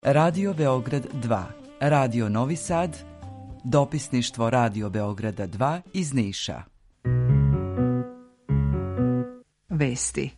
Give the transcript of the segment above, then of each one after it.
Radio Beograd 2, Radio Novi Sad, dopisništvo Radio Beograda 2 iz Niša. Vesti.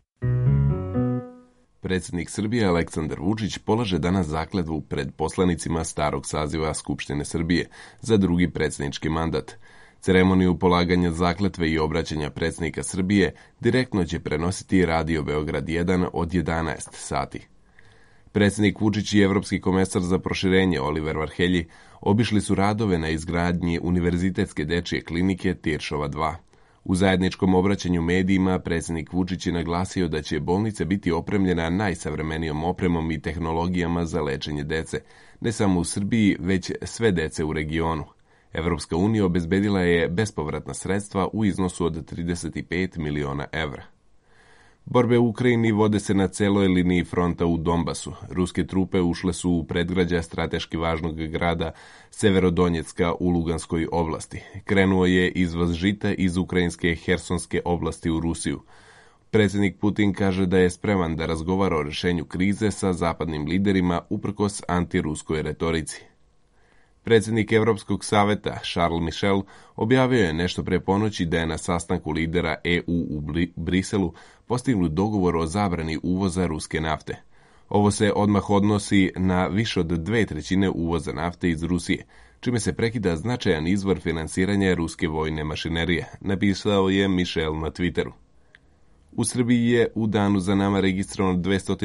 Predsjednik Srbije Aleksandar Vučić polaže danas zakletvu pred poslanicima starog saziva Skupštine Srbije za drugi predsjednički mandat. Ceremoniju polaganja zakletve i obraćanja predsjednika Srbije direktno će prenositi Radio Beograd 1 od 11 sati. Predsjednik Vučić i evropski komesar za proširenje Oliver Varhelji obišli su radove na izgradnji Univerzitetske dečije klinike Tiršova 2. U zajedničkom obraćanju medijima predsjednik Vučić je naglasio da će bolnica biti opremljena najsavremenijom opremom i tehnologijama za lečenje dece, ne samo u Srbiji, već sve dece u regionu. Evropska unija obezbedila je bespovratna sredstva u iznosu od 35 miliona evra. Borbe u Ukrajini vode se na celoj liniji fronta u Donbasu. Ruske trupe ušle su u predgrađa strateški važnog grada Severodonjecka u Luganskoj oblasti. Krenuo je izvoz žita iz ukrajinske Hersonske oblasti u Rusiju. Predsjednik Putin kaže da je spreman da razgovara o rješenju krize sa zapadnim liderima uprkos antiruskoj retorici. Predsjednik Evropskog saveta Charles Michel objavio je nešto pre ponoći da je na sastanku lidera EU u Briselu postignut dogovor o zabrani uvoza ruske nafte. Ovo se odmah odnosi na više od 2/3 uvoza nafte iz Rusije, čime se prekida značajan izvor finansiranja ruske vojne mašinerije, napisao je Michel na Twitteru. U Srbiji je u danu za nama registrovano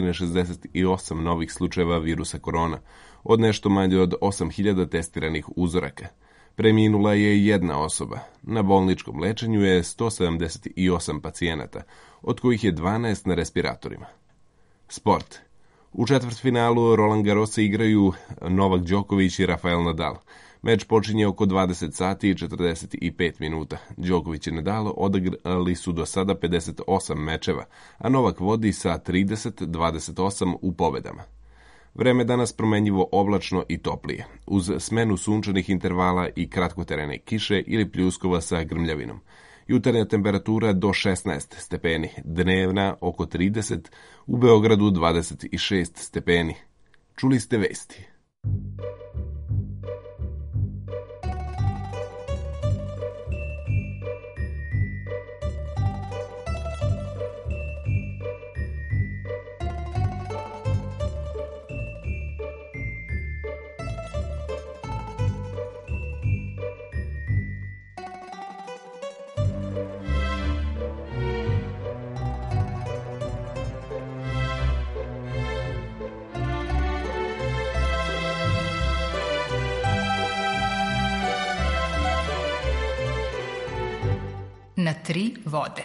268 novih slučajeva virusa korona, od nešto manje od 8.000 testiranih uzoraka. Preminula je jedna osoba. Na bolničkom lečenju je 178 pacijenata, od kojih je 12 na respiratorima. Sport. U četvrtfinalu Roland Garrosa igraju Novak Đoković i Rafael Nadal. Meč počinje oko 20 sati i 45 minuta. Đoković i Nadal odigrali su do sada 58 mečeva, a Novak vodi sa 30-28 u pobedama. Vreme danas promenljivo oblačno i toplije, uz smenu sunčanih intervala i kratkoterene kiše ili pljuskova sa grmljavinom. Jutarnja temperatura do 16 stepeni, dnevna oko 30, u Beogradu 26 stepeni. Čuli ste vesti. Na 3 vode.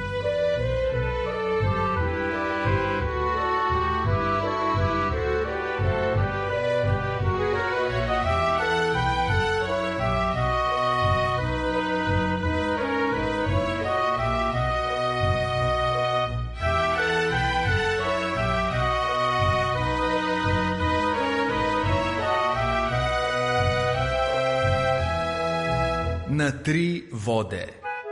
Na 3 vode.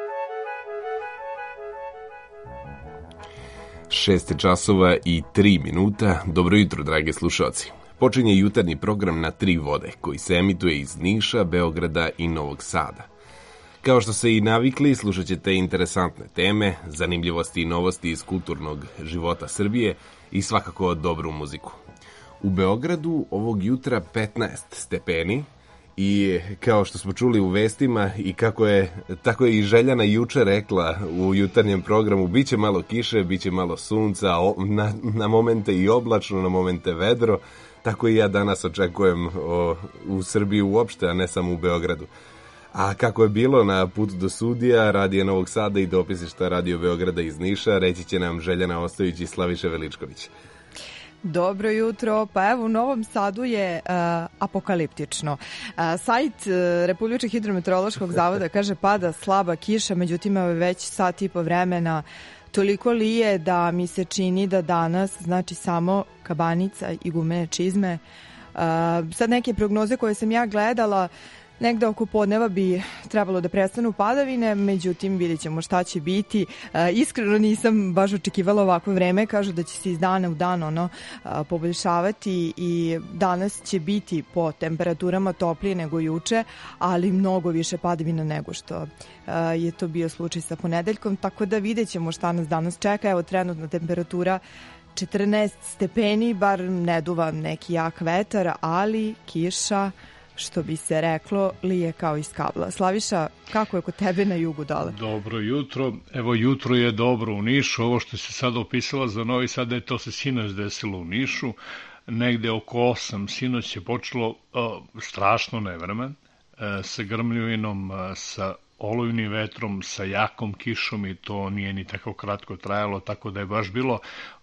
6 časova i 3 minuta. Dobro jutro, drage slušalci. Počinje jutarnji program Na 3 vode, koji se emituje iz Niša, Beograda i Novog Sada. Kao što se i navikli, slušat ćete interesantne teme, zanimljivosti i novosti iz kulturnog života Srbije i svakako dobru muziku. U Beogradu ovog jutra 15 stepeni, i kao što smo čuli u vestima i tako je i Željana juče rekla u jutarnjem programu, biće malo kiše, biće malo sunca, na momente i oblačno, na momente vedro, tako i ja danas očekujem u Srbiji uopšte, a ne samo u Beogradu. A kako je bilo na putu do studija Radija Novog Sada i dopisništva Radio Beograda iz Niša, reći će nam Željana Ostojić i Slaviša Veličković. Dobro jutro. Pa evo, u Novom Sadu je apokaliptično. Sajt Republičkog hidrometeorološkog zavoda kaže pada slaba kiša, međutim je već sat i po vremena toliko lije da mi se čini da danas znači samo kabanica i gumene čizme. Sad neke prognoze koje sam ja gledala Negde oko podneva bi trebalo da prestanu padavine, međutim vidjet ćemo šta će biti. Iskreno nisam baš očekivala ovako vreme, kažu da će se iz dana u dan poboljšavati i danas će biti po temperaturama toplije nego juče, ali mnogo više padavina nego što je to bio slučaj sa ponedeljkom, tako da vidjet ćemo šta nas danas čeka. Evo trenutna temperatura 14 stepeni, bar ne duva neki jak vetar, ali kiša, što bi se reklo, lije kao iz kabla. Slaviša, kako je kod tebe na jugu dole? Dobro jutro. Evo, jutro je dobro u Nišu. Ovo što se sad opisala za Novi Sad, da je to se sinoć desilo u Nišu. Negde oko 8 sinoć je počelo strašno nevremen, sa grmljuvinom, sa olujnim vetrom, sa jakom kišom i to nije ni tako kratko trajalo, tako da je baš bilo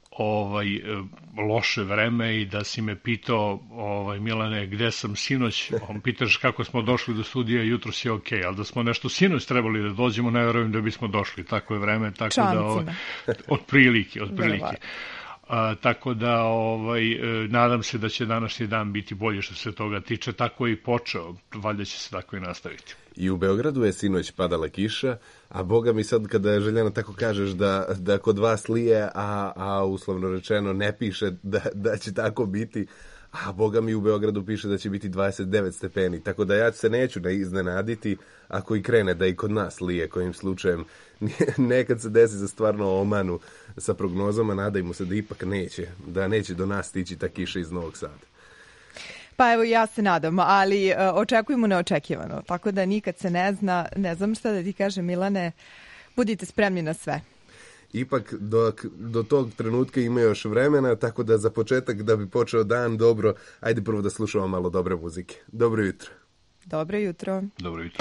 loše vreme i da si me pitao, Milane, gde sam sinoć, pitaš kako smo došli do studija, jutro si okej, ali da smo nešto sinoć trebali da dođemo, ne verujem da bismo došli, tako je vreme, tako Čancima. Da, otprilike. Tako da nadam se da će današnji dan biti bolje što se toga tiče, tako je i počeo, valjda će se tako i nastaviti. I u Beogradu je sinoć padala kiša, a boga mi sad kada Željana tako kažeš da kod vas lije, a uslovno rečeno ne piše da će tako biti, a boga mi u Beogradu piše da će biti 29 stepeni, tako da ja se neću iznenaditi ako i krene da i kod nas lije kojim slučajem. Nekad se desi za stvarno omanu sa prognozama, nadajmo se da ipak neće do nas stići ta kiša iz Novog Sada. Pa evo, ja se nadam, ali očekujemo neočekivano, tako da nikad se ne zna. Ne znam šta da ti kažem, Milane, budite spremni na sve. Ipak do tog trenutka ima još vremena, tako da za početak da bi počeo dan dobro, ajde prvo da slušamo malo dobre muzike. Dobro jutro. Dobro jutro. Dobro jutro.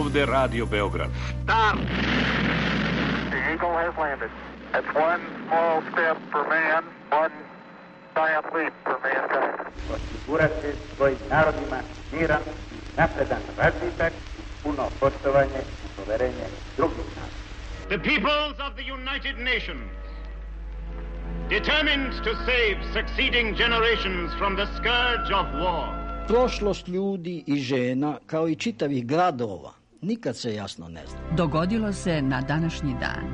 ovde Radio Beograd. Stop! The Eagle has landed. That's one small step for man, one giant leap for mankind. Osigurati svojim narodima miran, napredan razvitak, puno poštovanje i poverenje drugih naroda. The peoples of the United Nations, determined to save succeeding generations from the scourge of war. Prošlost ljudi i žena, kao i čitavih gradova, nikad se jasno ne zna. Dogodilo se na današnji dan.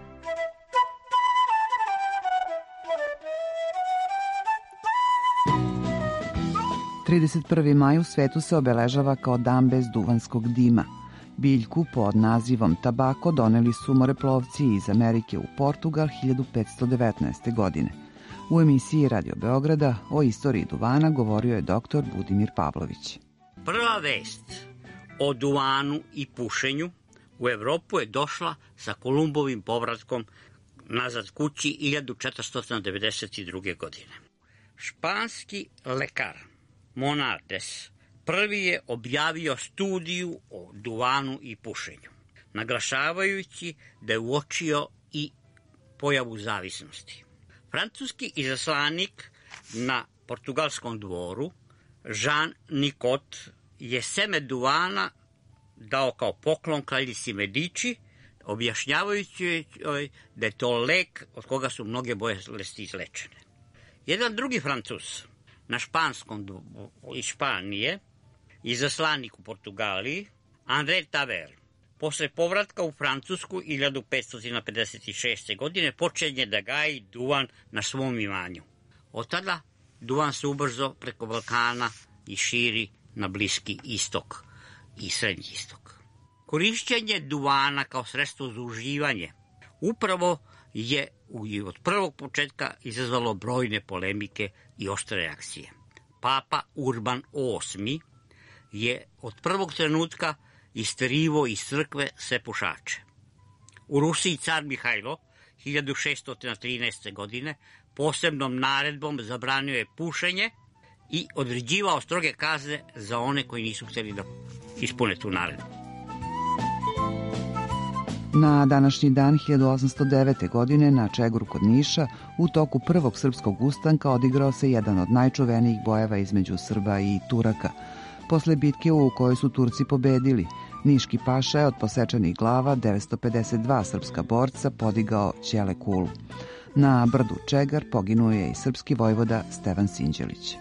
–31. maj u svetu se obeležava kao dan bez duvanskog dima. Biljku pod nazivom tabako doneli su moreplovci iz Amerike u Portugal 1519. godine. U emisiji Radio Beograda o istoriji duvana govorio je dr. Budimir Pavlović. Prva vest o duvanu i pušenju u Evropu je došla sa Kolumbovim povratkom nazad kući 1492. godine. Španski lekar Monardes prvi je objavio studiju o duvanu i pušenju, naglašavajući da je uočio i pojavu zavisnosti. Francuski izaslanik na portugalskom dvoru Jean Nicot je seme duvana dao kao poklon kraljici Medici, objašnjavajući joj da je to lek od koga su mnoge bolesti izlečene. Jedan drugi Francuz na španskom iz Španije, izaslanik u Portugaliji, André Taver, posle povratka u Francusku 1556. godine počinje da gaji duvan na svom imanju. Od tada duvan se ubrzo preko Balkana i širi na Bliski istok i Srednji istok. Korišćenje duvana kao sredstvo za uživanje upravo je od prvog početka izazvalo brojne polemike i oštre reakcije. Papa Urban VIII je od prvog trenutka isterivao iz crkve sve pušače. U Rusiji car Mihajlo 1613. godine posebnom naredbom zabranio je pušenje i određivao stroge kazne za one koji nisu htjeli da ispune tu naredbu. Na današnji dan 1809. godine na Čegru kod Niša u toku prvog srpskog ustanka odigrao se jedan od najčuvenijih bojeva između Srba i Turaka. Posle bitke u kojoj su Turci pobedili, Niški paša je od posečenih glava 952 srpska borca podigao ćele kulu. Na brdu Čegar poginuo je i srpski vojvoda Stevan Sinđelić.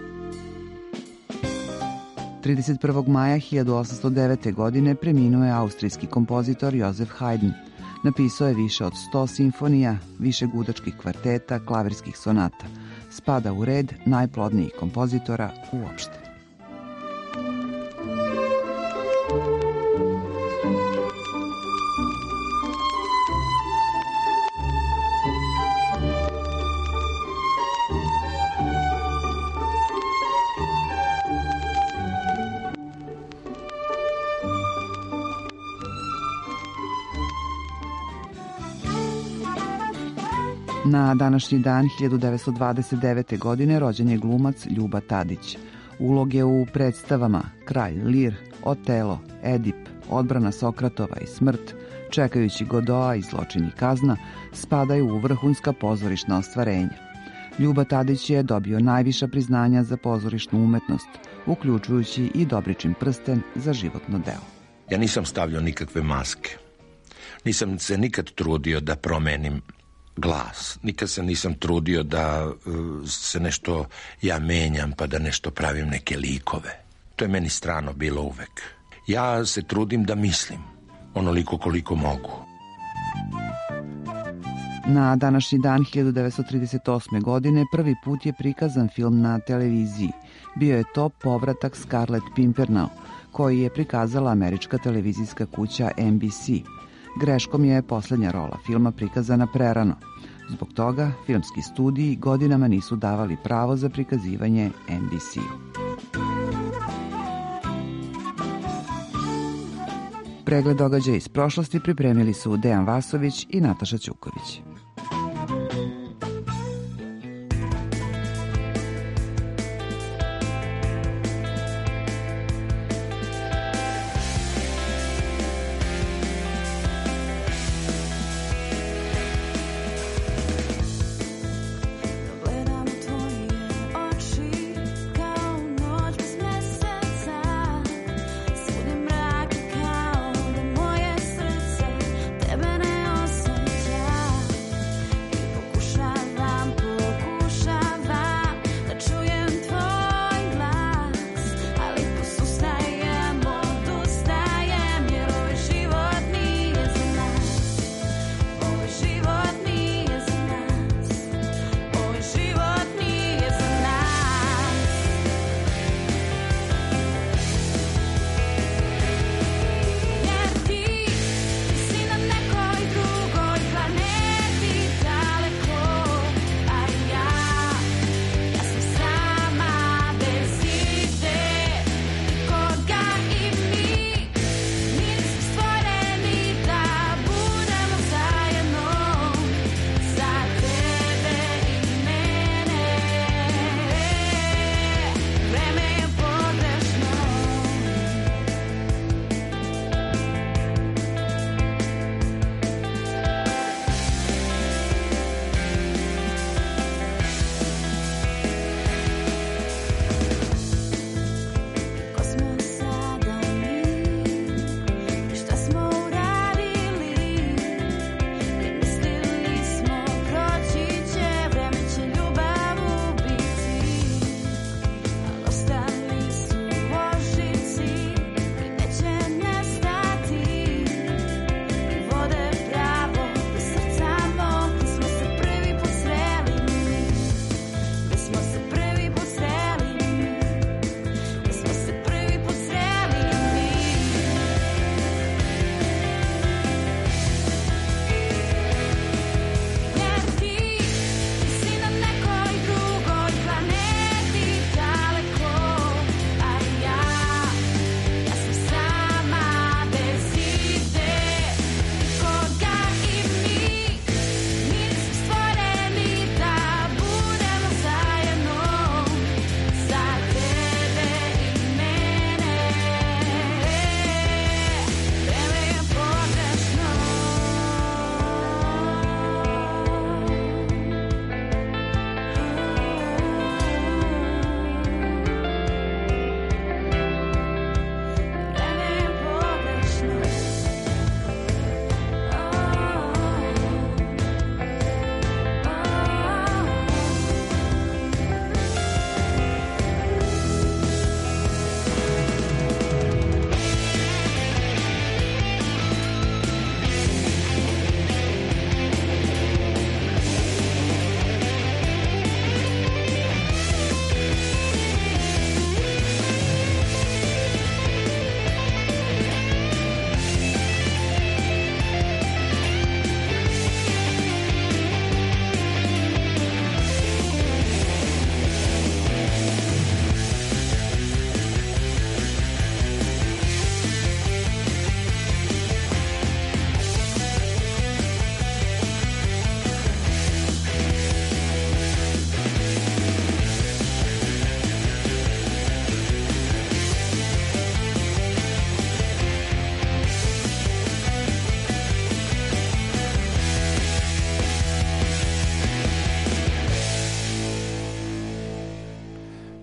31. maja 1809. godine preminuo je austrijski kompozitor Josef Haydn. Napisao je više od 100 simfonija, više gudačkih kvarteta, klavirskih sonata. Spada u red najplodnijih kompozitora uopšte. Na današnji dan 1929. godine rođen je glumac Ljuba Tadić. Uloge u predstavama Kralj Lir, Otelo, Edip, Odbrana Sokratova i Smrt, Čekajući Godoa i Zločin i kazna spadaju u vrhunska pozorišna ostvarenja. Ljuba Tadić je dobio najviša priznanja za pozorišnu umetnost, uključujući i Dobričin prsten za životno delo. Ja nisam stavljao nikakve maske. Nisam se nikad trudio da promenim glas. Nikad se nisam trudio da se nešto ja menjam pa da nešto pravim neke likove. To je meni strano bilo uvek. Ja se trudim da mislim onoliko koliko mogu. Na današnji dan 1938. godine prvi put je prikazan film na televiziji. Bio je to Povratak Scarlett Pimpernel, koji je prikazala američka televizijska kuća NBC. Greškom je poslednja rola filma prikazana prerano. Zbog toga filmski studiji godinama nisu davali pravo za prikazivanje NBC-u. Pregled događaja iz prošlosti pripremili su Dejan Vasović i Nataša Ćuković.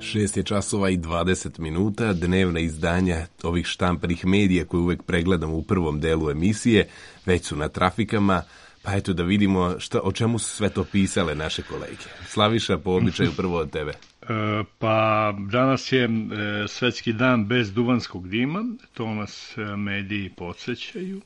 6 je časova i 20 minuta, dnevna izdanja ovih štampanih medija koje uvek pregledamo u prvom delu emisije, već su na trafikama, pa eto da vidimo o čemu su sve to pisale naše kolege. Slaviša, po običaju prvo od tebe. Pa danas je svetski dan bez duvanskog dima, to nas mediji podsjećaju.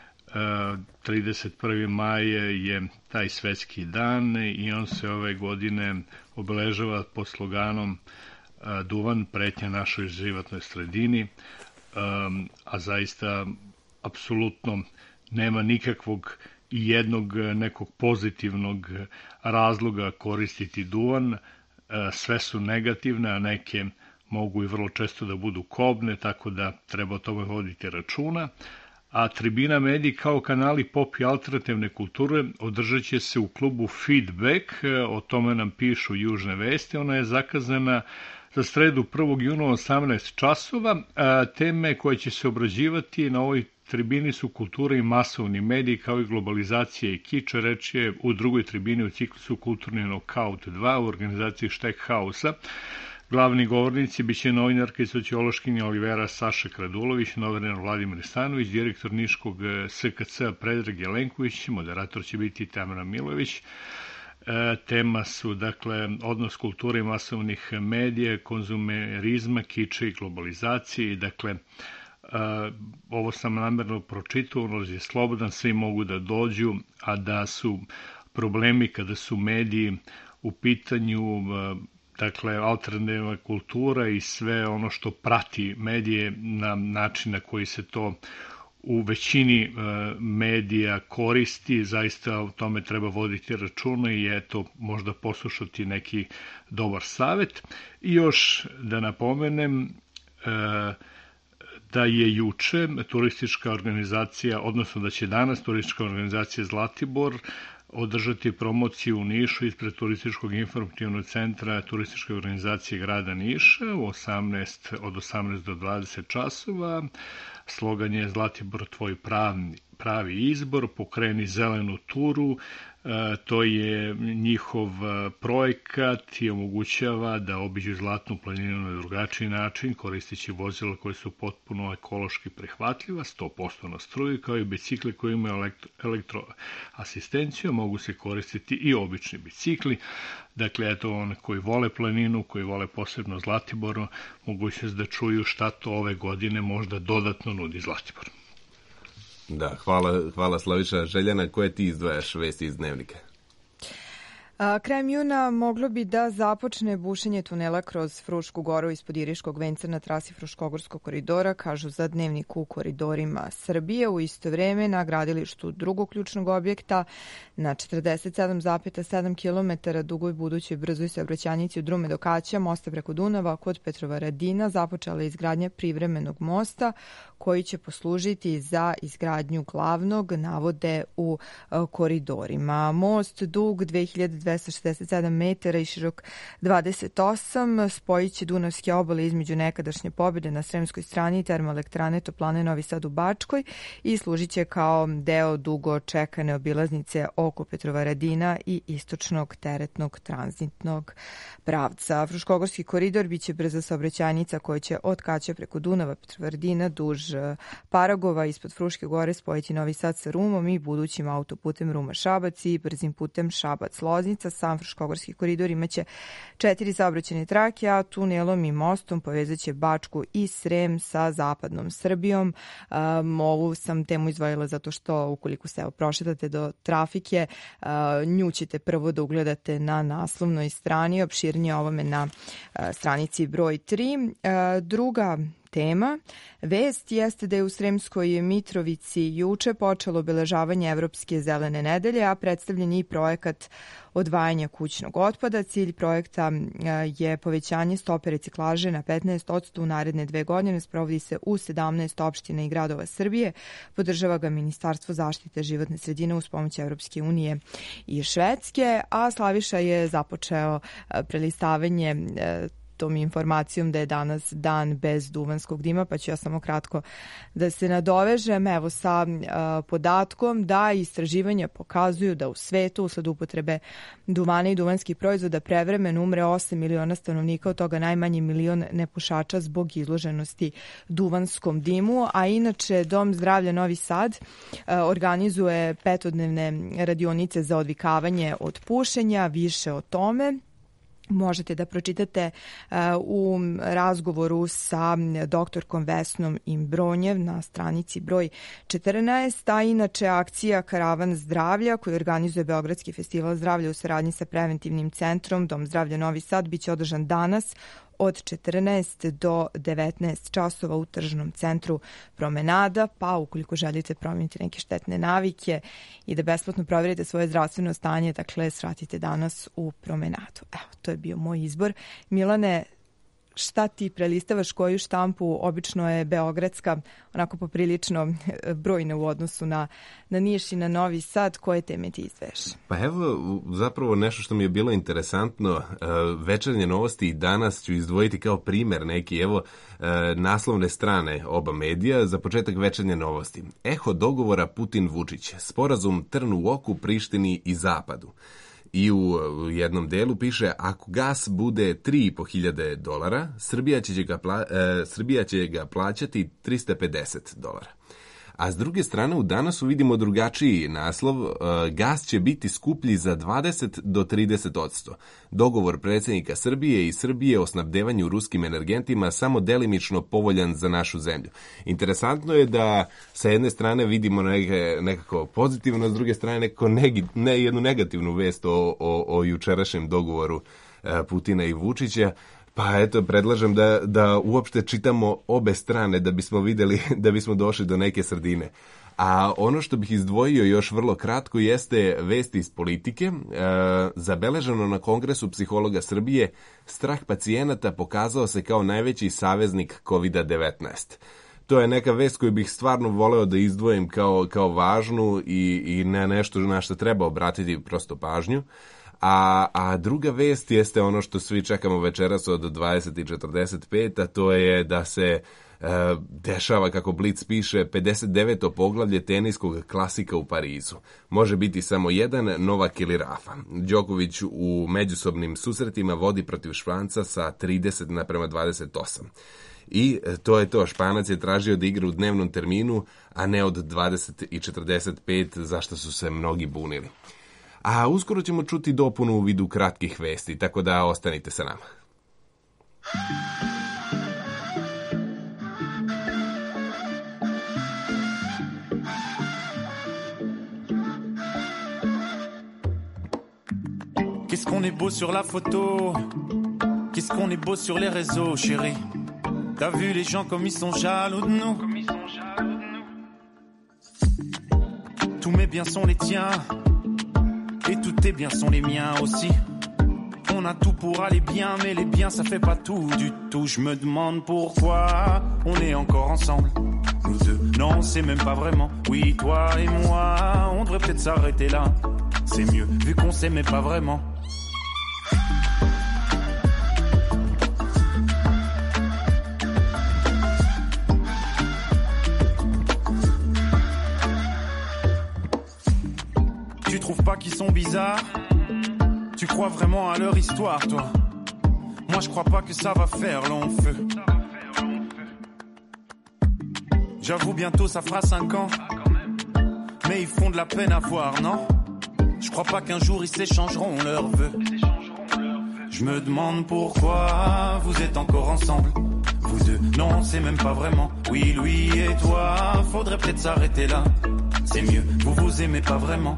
31. maj je taj svetski dan i on se ove godine obeležava pod sloganom duvan pretnja našoj životnoj sredini, a zaista apsolutno nema nikakvog i jednog nekog pozitivnog razloga koristiti duvan. Sve su negativne, a neke mogu i vrlo često da budu kobne, tako da treba o tome voditi računa. A tribina mediji kao kanali pop i alternativne kulture održat će se u klubu Feedback, o tome nam pišu Južne vesti. Ona je zakazana za sredu 1. juna 18 časova. Teme koje će se obrađivati na ovoj tribini su kultura i masovni mediji, kao i globalizacija i kič. Reč je u drugoj tribini u ciklusu Kulturni nokaut 2 u organizaciji Štekhausa. Glavni govornici biće novinarka i sociološkinja Olivera Saša Kradulović, novinar Vladimir Stanović, direktor Niškog SKC Predrag Jelenković, moderator će biti Tamara Milović. Tema su, dakle, odnos kulture i masovnih medija, konzumerizma, kiča i globalizacije. Dakle, ovo sam namerno pročitao, ulaz je slobodan, svi mogu da dođu, a da su problemi kada su mediji u pitanju, dakle, alternativna kultura i sve ono što prati medije na način na koji se to u većini medija koristi, zaista o tome treba voditi računa i eto, možda poslušati neki dobar savet. I još da napomenem da je juče turistička organizacija, odnosno da će danas turistička organizacija Zlatibor održati promociju u Nišu ispred Turističkog informativnog centra Turističke organizacije grada Niša od 18 do 20 časova. Slogan je Zlatibor tvoj pravi izbor, pokreni zelenu turu. To je njihov projekat i omogućava da obiđu Zlatnu planinu na drugačiji način, koristeći vozila koje su potpuno ekološki prihvatljiva, 100% na struju, kao i bicikle koji imaju elektroasistenciju, mogu se koristiti i obični bicikli. Dakle, eto, one koji vole planinu, koji vole posebno Zlatibor, mogućnost da čuju šta to ove godine možda dodatno nudi Zlatibor. Da, hvala Slaviša. Željana, koje ti izdvajaš vesti iz dnevnika? Krajem juna moglo bi da započne bušenje tunela kroz Frušku goru ispod Iriškog venca na trasi Fruškogorskog koridora, kažu za Dnevnik u koridorima Srbije. U isto vreme na gradilištu drugog ključnog objekta na 47,7 km dugoj budućoj brzoj saobraćajnici od Rume do Kaća, mosta preko Dunava kod Petrovaradina, započela je izgradnja privremenog mosta koji će poslužiti za izgradnju glavnog, navode u koridorima. Most dug 2267 metara i širok 28 spojit će Dunavske obale između nekadašnje Pobjede na Sremskoj strani i termoelektrane Toplane Novi Sad u Bačkoj i služit će kao deo dugo čekane obilaznice oko Petrovaradina i istočnog teretnog tranzitnog pravca. Fruškogorski koridor biće brza saobraćajnica koja će od Kaća preko Dunava, Petrovaradina duž Paragova ispod Fruške gore spojiti Novi Sad sa Rumom i budućim autoputem Ruma-Šabac i brzim putem Šabac-Loznica. Sam Fruškogorski koridor imaće 4 saobraćajne trake, a tunelom i mostom povezat će Bačku i Srem sa zapadnom Srbijom. Ovu sam temu izdvojila zato što ukoliko se prošetate do trafike, nju ćete prvo da ugledate na naslovnoj strani, opširnije ovome na stranici broj 3. Druga tema. Vest jeste da je u Sremskoj Mitrovici juče počelo obeležavanje Evropske zelene nedelje, a predstavljen je i projekat odvajanja kućnog otpada. Cilj projekta je povećanje stope reciklaže na 15% u naredne 2 godine. Sprovodi se u 17 opština i gradova Srbije. Podržava ga Ministarstvo zaštite životne sredine uz pomoć Evropske unije i Švedske, a Slaviša je započeo prelistavanje tom informacijom da je danas dan bez duvanskog dima, pa ću ja samo kratko da se nadovežem, evo sa podatkom da istraživanja pokazuju da u svetu usled upotrebe duvana i duvanskih proizvoda prevremeno umre 8 miliona stanovnika, od toga najmanje 1 milion nepušača zbog izloženosti duvanskom dimu, a inače Dom zdravlja Novi Sad organizuje 5-dnevne radionice za odvikavanje od pušenja. Više o tome možete da pročitate u razgovoru sa doktorkom Vesnom Imbronjev na stranici broj 14, a inače akcija Karavan zdravlja koju organizuje Beogradski festival zdravlja u saradnji sa preventivnim centrom Dom zdravlja Novi Sad biće održan danas od 14 do 19 časova u tržnom centru Promenada, pa ukoliko želite promijeniti neke štetne navike i da besplatno provjerite svoje zdravstveno stanje, dakle, svratite danas u Promenadu. Evo, to je bio moj izbor. Milane, šta ti prelistavaš, koju štampu? Obično je beogradska, onako poprilično brojna u odnosu na Niš i na Novi Sad. Koje teme ti izdveš? Pa evo, zapravo nešto što mi je bilo interesantno, večernje novosti i danas ću izdvojiti kao primer neki, evo, naslovne strane oba medija. Za početak večernje novosti. Eho dogovora Putin-Vučić, sporazum trn u oku Prištini i Zapadu. I u jednom delu piše, ako gas bude $3.500, Srbija će ga plaćati $350. A s druge strane, u Danasu vidimo drugačiji naslov, gas će biti skuplji za 20 do 30%. Dogovor predsjednika Srbije i Srbije o snabdevanju ruskim energentima samo delimično povoljan za našu zemlju. Interesantno je da sa jedne strane vidimo nekako pozitivno, a s druge strane jednu negativnu vest o jučerašnjem dogovoru Putina i Vučića. Pa eto, predlažem da uopšte čitamo obe strane da bismo vidjeli, da bismo došli do neke sredine. A ono što bih izdvojio još vrlo kratko jeste vesti iz politike. Zabeleženo na Kongresu psihologa Srbije, strah pacijenata pokazao se kao najveći saveznik COVID-19. To je neka vest koju bih stvarno voleo da izdvojim kao važnu i na nešto na što treba obratiti prosto pažnju. A druga vest jeste ono što svi čekamo večeras od 20:45, a to je da se dešava, kako Blic piše, 59. poglavlje teniskog klasika u Parizu. Može biti samo jedan, Novak ili Rafa. Đoković u međusobnim susretima vodi protiv Španca sa 30:28. I to je to, Španac je tražio da igra u dnevnom terminu, a ne od 20:45, zašto su se mnogi bunili. A uskoro ćemo čuti dopunu u vidu kratkih vesti, tako da ostanite sa nama. Qu'est-ce qu'on est beau sur la photo, qu'est-ce qu'on est beau sur les réseaux, chérie. T'as vu les gens comme ils sont jaloux de nous. Tous mes biens sont les tiens. Et tous tes biens sont les miens aussi. On a tout pour aller bien, mais les biens ça fait pas tout du tout. Je me demande pourquoi on est encore ensemble, nous deux. Non, c'est même pas vraiment. Oui, toi et moi, on devrait peut-être s'arrêter là. C'est mieux, vu qu'on s'aimait pas vraiment. Tu trouves pas qu'ils sont bizarres? Tu crois vraiment à leur histoire, toi? Moi, je crois pas que ça va faire long feu. J'avoue, bientôt ça fera 5 ans. Mais ils font de la peine à voir, non? Je crois pas qu'un jour ils s'échangeront leurs vœux. Je me demande pourquoi vous êtes encore ensemble, vous deux. Non, c'est même pas vraiment. Oui, lui et toi, faudrait peut-être s'arrêter là. C'est mieux, vous vous aimez pas vraiment.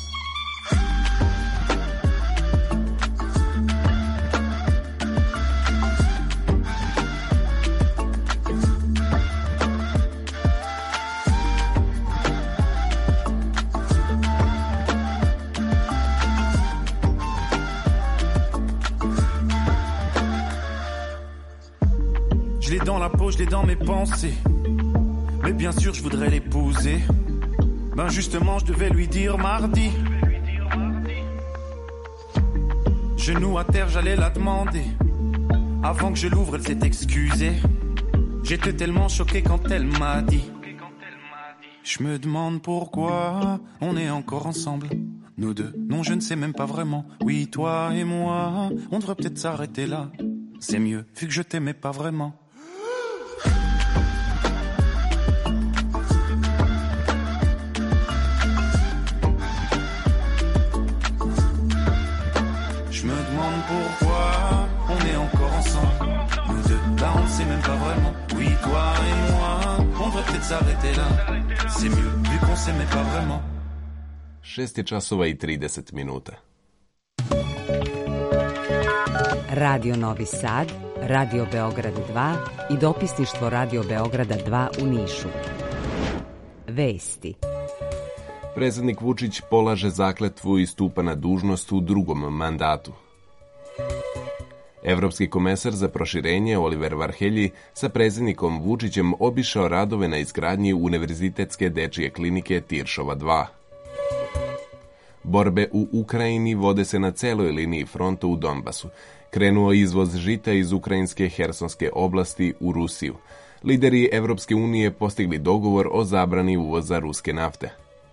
Je l'ai dans la peau, je l'ai dans mes pensées. Mais bien sûr, je voudrais l'épouser. Ben justement, je devais lui dire mardi. Genou à terre, j'allais la demander. Avant que je l'ouvre, elle s'est excusée. J'étais tellement choqué quand elle m'a dit. Je me demande pourquoi on est encore ensemble. Nous deux, non je ne sais même pas vraiment. Oui, toi et moi, on devrait peut-être s'arrêter là. C'est mieux, vu que je t'aimais pas vraiment. Je me demande pourquoi on est encore ensemble. Nous deux, là on ne sait même pas vraiment. Oui, toi et moi, on devrait peut-être s'arrêter là. C'est mieux, vu qu'on s'aimait pas vraiment. 6:30. Radio Novi Sad, Radio Beograd 2 i dopisništvo Radio Beograda 2 u Nišu. Vesti. Predsjednik Vučić polaže zakletvu i stupa na dužnost u drugom mandatu. Evropski komesar za proširenje Oliver Varhelji sa predsjednikom Vučićem obišao radove na izgradnji Univerzitetske dečije klinike Tiršova 2. Borbe u Ukrajini vode se na celoj liniji fronta u Donbasu. Krenuo izvoz žita iz ukrajinske Hersonske oblasti u Rusiju. Lideri Evropske unije postigli dogovor o zabrani uvoza ruske nafte.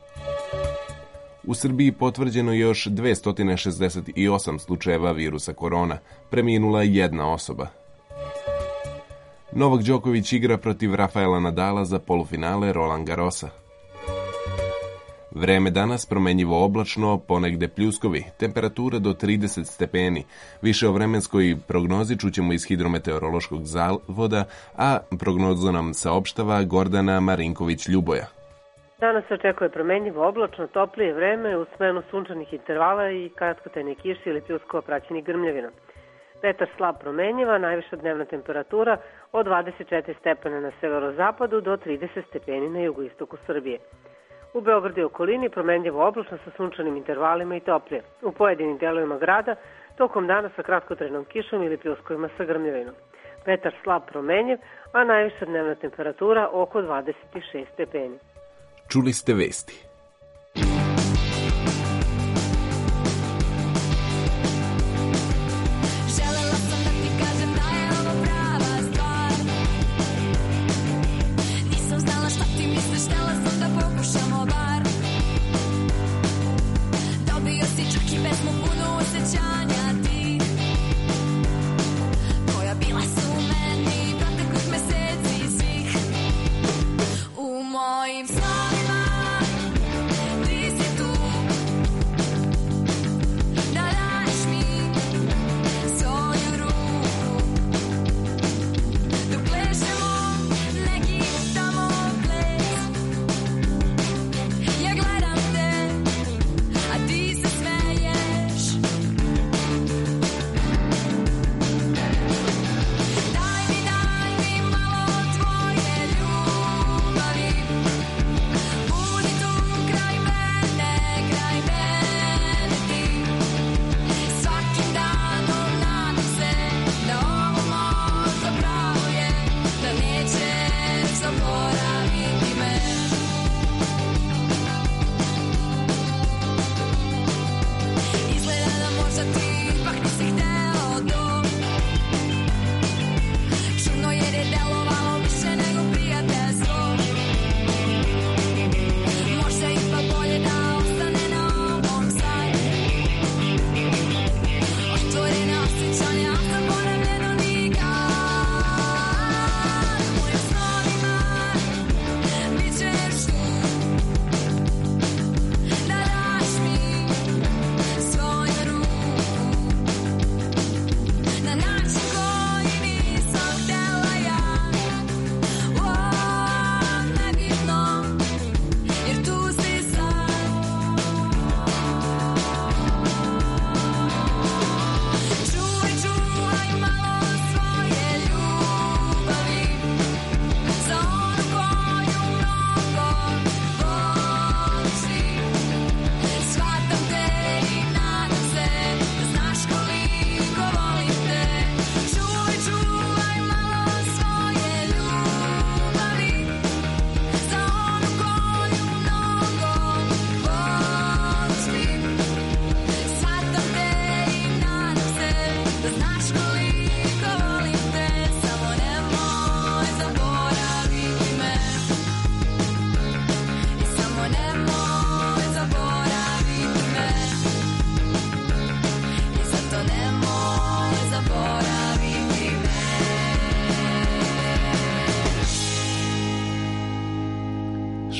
U Srbiji potvrđeno još 268 slučajeva virusa korona. Preminula jedna osoba. Novak Đoković igra protiv Rafaela Nadala za polufinale Roland Garrosa. Vreme danas promenjivo oblačno, ponegde pljuskovi, temperatura do 30 stepeni. Više o vremenskoj prognozi čućemo iz Hidrometeorološkog zavoda, a prognozu nam saopštava Gordana Marinković-Ljuboja. Danas se očekuje promenjivo oblačno, toplije vreme u smenu sunčanih intervala i kratkotrajne kiše ili pljuskova praćenih grmljavinom. Vetar slab promenjiva, najviša dnevna temperatura od 24 stepena na severozapadu do 30 stepeni na jugoistoku Srbije. U Beogradu i okolini promenljivo oblačno sa sunčanim intervalima i toplije. U pojedinim delovima grada tokom dana sa kratkotrajnom kišom ili pljuskovima sa grmljavinom. Vetar slab promenjiv, a najviša dnevna temperatura oko 26 stepeni. Čuli ste vesti. Mojim snima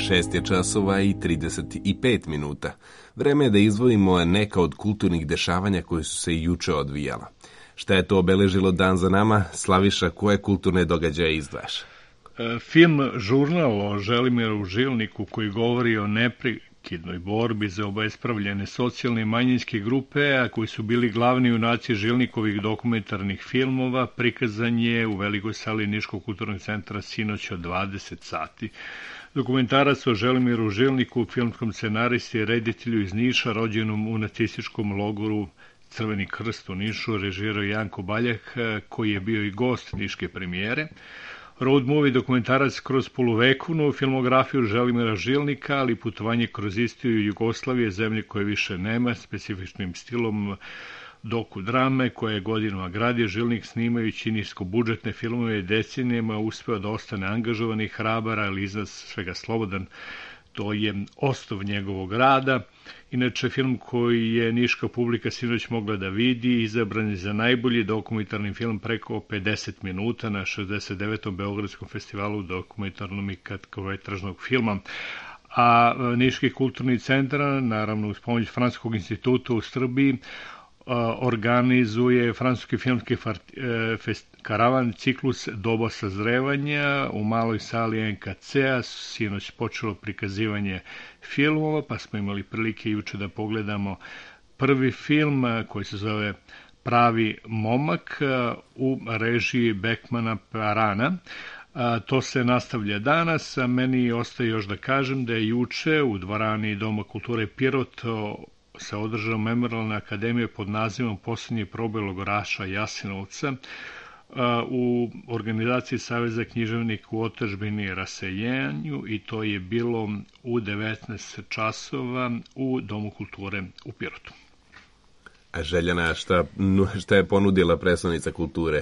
6 je časova i 35 minuta. Vreme je da izdvojimo neka od kulturnih dešavanja koje su se i juče odvijala. Šta je to obeležilo dan za nama? Slaviša, koje kulturne događaje izdvajaš? Film Žurnal o Želimiru Žilniku koji govori o neprekidnoj borbi za obespravljene socijalne i manjinske grupe, a koji su bili glavni junaci Žilnikovih dokumentarnih filmova, prikazan je u velikoj sali Niškog kulturnog centra sinoć od 20 sati. Dokumentarac o Želimiru Žilniku, filmskom scenaristi i reditelju iz Niša, rođenom u nacističkom logoru Crveni krst u Nišu, režirao Janko Baljak, koji je bio i gost niške premijere. Road movie dokumentarac kroz poluvekovnu filmografiju Želimira Žilnika, ali putovanje kroz istoriju Jugoslavije, zemlje koje više nema, specifičnim stilom dokudrame koje je godinama gradio. Žilnik, snimajući niskobudžetne filmove i decenijama, uspeo da ostane angažovan i hrabar, ali iznad svega slobodan. To je osnov njegovog rada. Inače, film koji je niška publika sinoć mogla da vidi, izabran je za najbolji dokumentarni film preko 50 minuta na 69. Beogradskom festivalu dokumentarnog i kratkometražnog filma. A Niški kulturni centar, naravno uz pomoć Francuskog instituta u Srbiji, organizuje francuski filmski karavan ciklus Doba sazrevanja u maloj sali NKC-a. Sinoć počelo prikazivanje filmova, pa smo imali prilike juče da pogledamo prvi film koji se zove Pravi momak u režiji Bekmana Parana. To se nastavlja danas, a meni ostaje još da kažem da je juče u dvorani Doma kulture Pirot se održao Memorijalna akademija pod nazivom Poslednji proboj logoraša Jasenovca u organizaciji Saveza književnika u otadžbini i raseljenju, i to je bilo u 19 časova u Domu kulture u Pirotu. A Željana, šta je ponudila predstavnica kulture?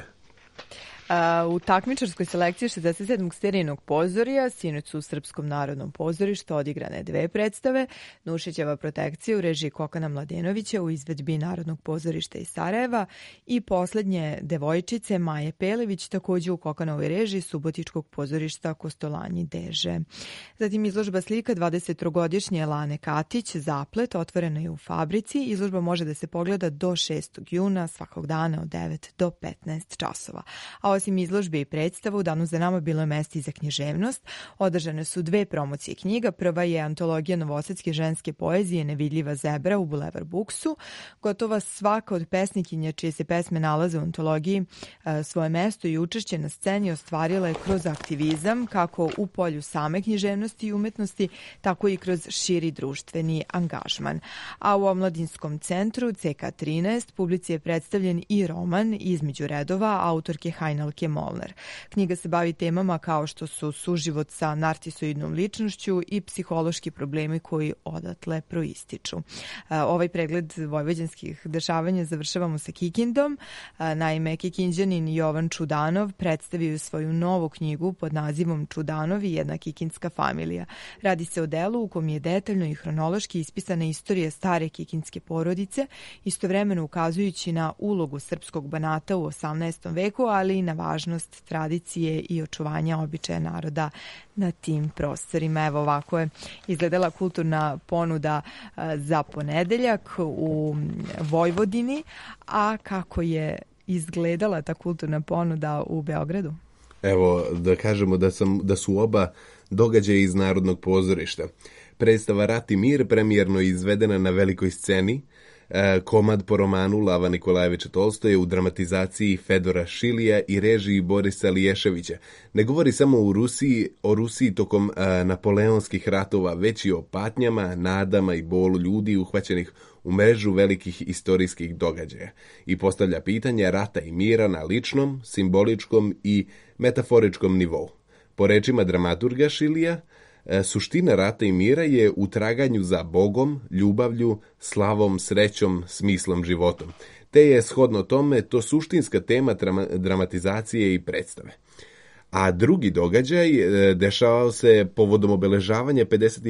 U takmičarskoj selekciji 67. serijnog pozorija sinoć su u Srpskom narodnom pozorištu odigrane dve predstave: Nušićeva protekcija u režiji Kokana Mladenovića u izvedbi Narodnog pozorišta iz Sarajeva i Poslednje devojčice Maje Pelević, takođe u Kokanovoj režiji Subotičkog pozorišta Kostolanji Deže. Zatim izložba slika 23-godišnje Lane Katić Zaplet otvorena je u Fabrici. Izložba može da se pogleda do 6. juna svakog dana od 9 do 15 časova. A osim izložbe i predstava, u danu za nama bilo je mesto i za književnost. Održane su dve promocije knjiga. Prva je antologija novosadske ženske poezije Nevidljiva zebra u Bulevar Buksu. Gotova svaka od pesnikinja čije se pesme nalaze u antologiji svoje mesto i učešće na sceni ostvarila je kroz aktivizam, kako u polju same književnosti i umetnosti, tako i kroz širi društveni angažman. A u Omladinskom centru CK13 publici je predstavljen i roman Između redova autorke Hajnalke Molnar. Knjiga se bavi temama kao što su suživot sa narcisoidnom ličnošću i psihološki problemi koji odatle proističu. Ovaj pregled vojvođanskih dešavanja završavamo sa Kikindom. Naime, Kikinđanin Jovan Čudanov predstavio svoju novu knjigu pod nazivom Čudanovi, jedna kikindska familija. Radi se o delu u kom je detaljno i hronološki ispisana istorija stare kikindske porodice, istovremeno ukazujući na ulogu srpskog Banata u 18. veku, ali i na važnost tradicije i očuvanja običaja naroda na tim prostorima. Evo, ovako je izgledala kulturna ponuda za ponedeljak u Vojvodini. A kako je izgledala ta kulturna ponuda u Beogradu? Evo, da kažemo da su oba događaja iz Narodnog pozorišta. Predstava Rat i mir premijerno izvedena na velikoj sceni, komad po romanu Lava Nikolajevića Tolstoja u dramatizaciji Fedora Šilija i režiji Borisa Liješevića. Ne govori samo o Rusiji tokom napoleonskih ratova, već i o patnjama, nadama i bolu ljudi uhvaćenih u mrežu velikih istorijskih događaja i postavlja pitanje rata i mira na ličnom, simboličkom i metaforičkom nivou. Po rečima dramaturga Šilija, suština rata i mira je u traganju za Bogom, ljubavlju, slavom, srećom, smislom, životom. Te je shodno tome to suštinska tema dramatizacije i predstave. A drugi događaj dešavao se povodom obeležavanja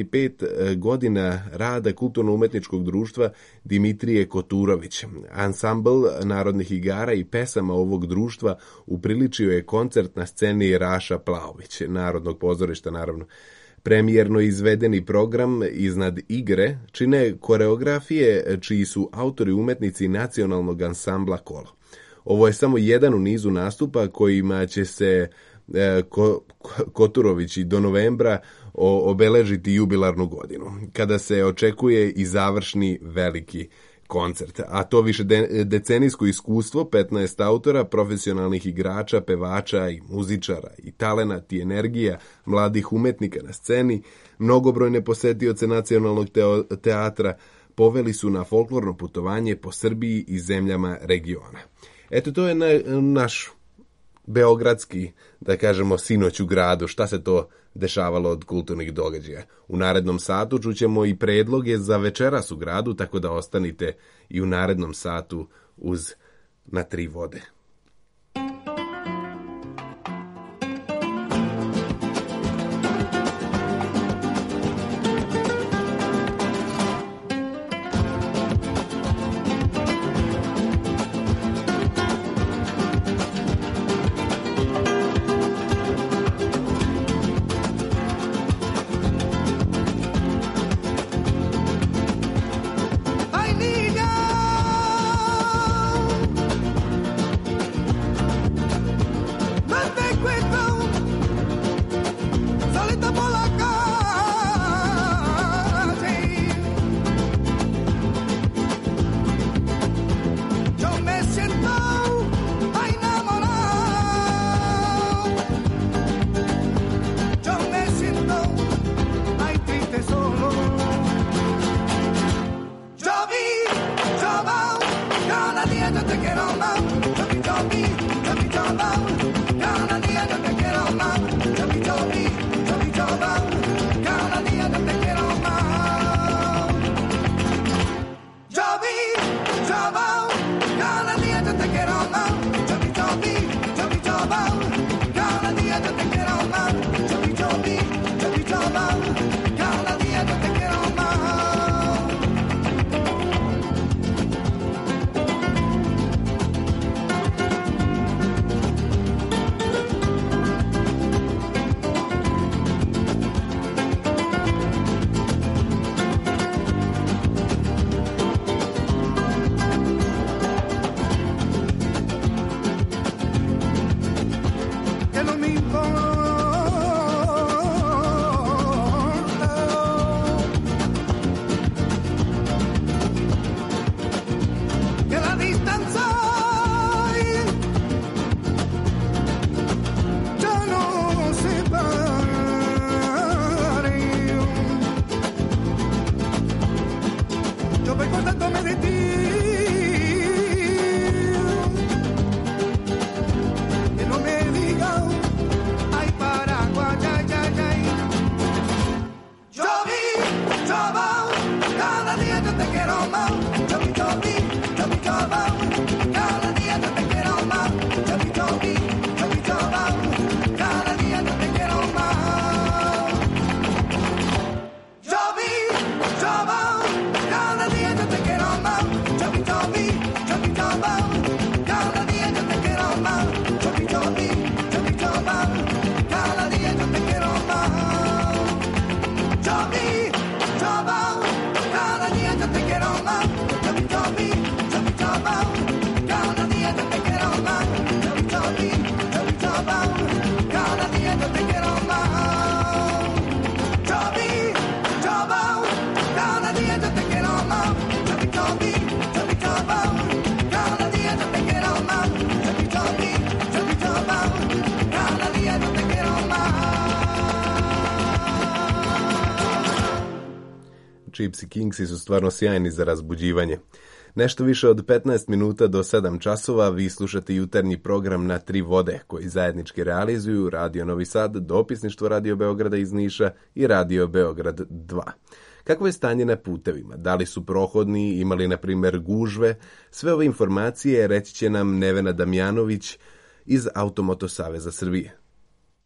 55 godina rada kulturno-umetničkog društva Dimitrije Koturović. Ansambl narodnih igara i pesama ovog društva upriličio je koncert na sceni Raša Plaović, Narodnog pozorišta, naravno. Premijerno izvedeni program iznad igre čine koreografije čiji su autori umetnici nacionalnog ansambla Kolo. Ovo je samo jedan u nizu nastupa kojima će se Koturović i do novembra obeležiti jubilarnu godinu, kada se očekuje i završni veliki koncert. A to više decenijsko iskustvo 15 autora, profesionalnih igrača, pevača i muzičara i talenat i energija mladih umetnika na sceni, mnogobrojne posetioce nacionalnog teatra poveli su na folklorno putovanje po Srbiji i zemljama regiona. Eto, to je naš beogradski, da kažemo, sinoć u gradu. Šta se to dešavalo od kulturnih događaja? U narednom satu čućemo i predloge za večeras u gradu, tako da ostanite i u narednom satu uz Na tri vode. Gypsy Kingsi su stvarno sjajni za razbuđivanje. Nešto više od 15 minuta do 7 časova vi slušate jutarnji program Na tri vode, koji zajednički realizuju Radio Novi Sad, dopisništvo Radio Beograda iz Niša i Radio Beograd 2. Kakvo je stanje na putevima? Da li su prohodni, imali na primjer gužve? Sve ove informacije reći će nam Nevena Damjanović iz Automoto Saveza Srbije.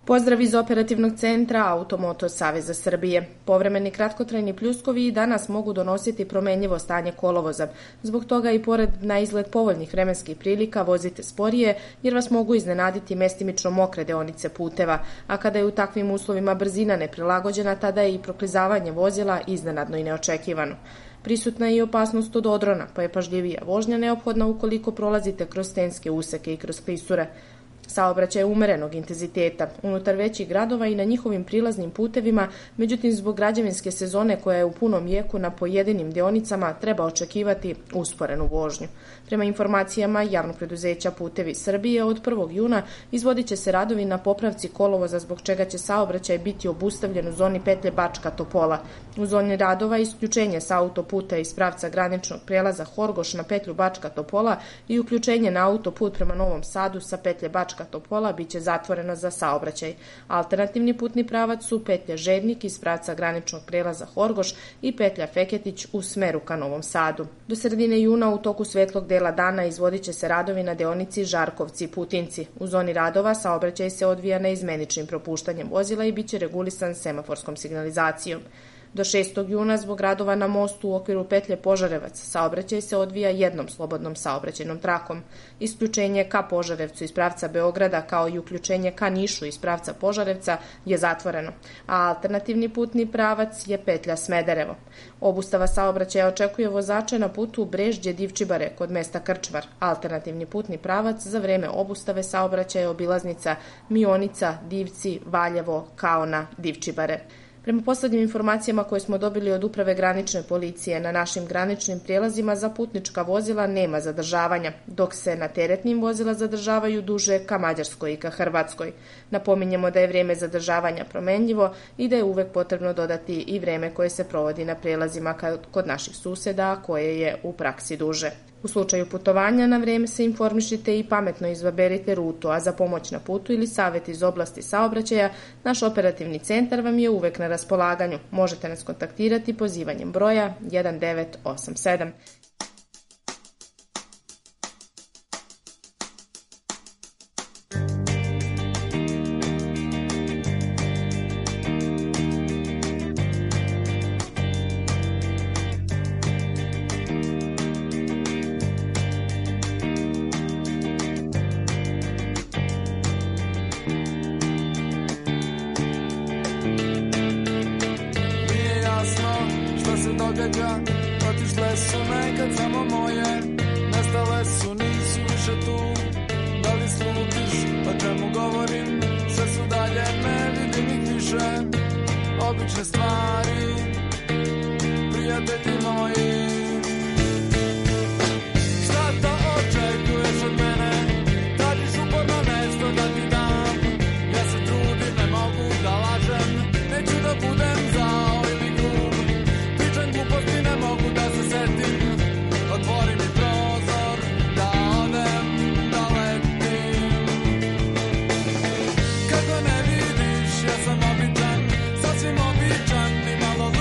Pozdrav iz operativnog centra Automoto Saveza Srbije. Povremeni kratkotrajni pljuskovi i danas mogu donositi promenljivo stanje kolovoza. Zbog toga i pored na izgled povoljnih vremenskih prilika vozite sporije jer vas mogu iznenaditi mestimično mokre deonice puteva, a kada je u takvim uslovima brzina neprilagođena, tada je i proklizavanje vozila iznenadno i neočekivano. Prisutna je i opasnost od odrona, pa je pažljivija vožnja neophodna ukoliko prolazite kroz stenske useke i kroz klisure. Saobraćaj umerenog intenziteta unutar većih gradova i na njihovim prilaznim putevima, međutim zbog građevinske sezone koja je u punom jeku na pojedinim deonicama treba očekivati usporenu vožnju. Prema informacijama javnog preduzeća Putevi Srbije od 1. juna izvodit će se radovi na popravci kolovoza zbog čega će saobraćaj biti obustavljen u zoni petlje Bačka Topola. U zoni radova isključenje sa autoputa iz pravca graničnog prelaza Horgoš na petlju Bačka Topola i uključenje na autoput prema Novom Sadu sa petlje Bačka Topola biće zatvoreno za saobraćaj. Alternativni putni pravac su petlja Žednik iz pravca graničnog prelaza Horgoš i petlja Feketić u smeru ka Novom Sadu. Do sredine juna u toku svetlog dela dana izvodit će se radovi na deonici Žarkovci-Putinci. U zoni radova saobraćaj se odvija neizmeničnim propuštanjem vozila i biće regulisan semaforskom signalizacijom. Do 6. juna zbog radova na mostu u okviru petlje Požarevac saobraćaj se odvija jednom slobodnom saobraćajnom trakom. Isključenje ka Požarevcu iz pravca Beograda kao i uključenje ka Nišu iz pravca Požarevca je zatvoreno, a alternativni putni pravac je petlja Smederevo. Obustava saobraćaja očekuje vozače na putu Brežđe-Divčibare kod mesta Krčvar. Alternativni putni pravac za vreme obustave saobraćaja obilaznica Mionica, Divci, Valjevo, Kaona, Divčibare. Prema poslednjim informacijama koje smo dobili od Uprave granične policije, na našim graničnim prijelazima za putnička vozila nema zadržavanja, dok se na teretnim vozila zadržavaju duže ka Mađarskoj i ka Hrvatskoj. Napominjemo da je vrijeme zadržavanja promenljivo i da je uvek potrebno dodati i vreme koje se provodi na prijelazima kod naših suseda, koje je u praksi duže. U slučaju putovanja na vrijeme se informišite i pametno izaberite rutu, a za pomoć na putu ili savjet iz oblasti saobraćaja, naš operativni centar vam je uvek na raspolaganju. Možete nas kontaktirati pozivanjem broja 1987. Otišle su nekad samo moje, nestale su, nisu više tu. Da li slutiš o čemu govorim? Sve su dalje, ne vidim ih više. Obične stvari, prijatelji moji. Šta to očekuješ od mene? Tražiš uporno nešto da ti dam. Ja se trudim, ne mogu da lažem. Neću da budem zao ili grub. Pričam gluposti, ne mogu da se setim. Otvori mi prozor, da odem, da letim. Kako ne vidiš, ja sam običan, sasvim običan i malo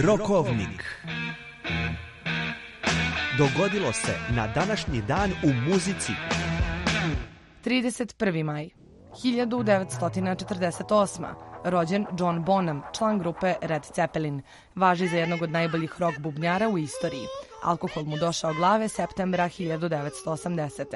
Rokovnik. Dogodilo se na današnji dan u muzici. 31. maj 1948. Rođen John Bonham, član grupe Led Zeppelin. Važi za jednog od najboljih rock bubnjara u istoriji. Alkohol mu došao glave septembra 1980.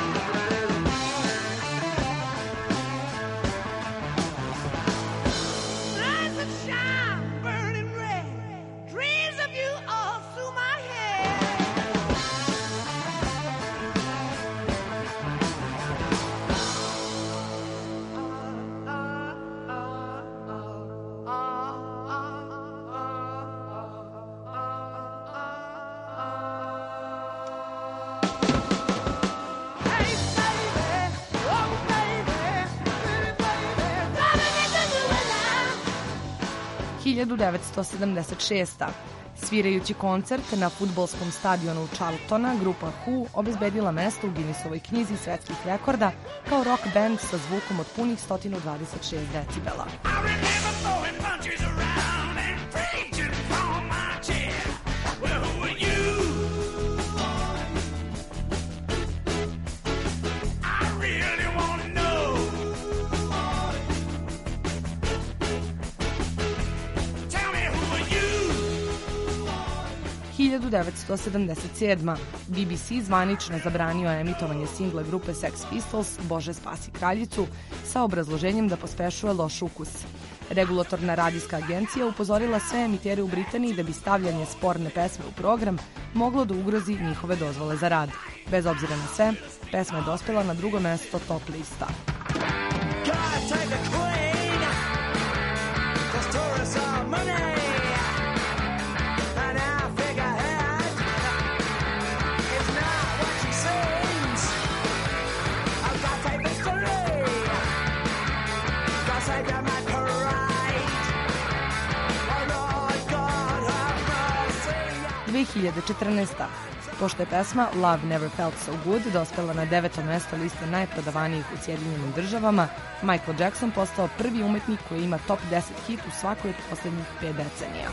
– 1976. Svirajući koncert na fudbalskom stadionu Charltona, grupa Who obezbedila mesto u Guinnessovoj knjizi svetskih rekorda kao rock band sa zvukom od punih 126 decibela. – 1977. BBC zvanično zabranio emitovanje singla grupe Sex Pistols Bože spasi kraljicu sa obrazloženjem da pospešuje loš ukus. Regulatorna radijska agencija upozorila sve emitere u Britaniji da bi stavljanje sporne pesme u program moglo da ugrozi njihove dozvole za rad. Bez obzira na sve, pesma je dospela na drugo mesto top lista. Pošto je pesma Love Never Felt So Good dospela na 9. mesto liste najprodavanijih u Sjedinjenim državama, Michael Jackson postao prvi umetnik koji ima top 10 hit u svakoj od posljednjih 5 decenija.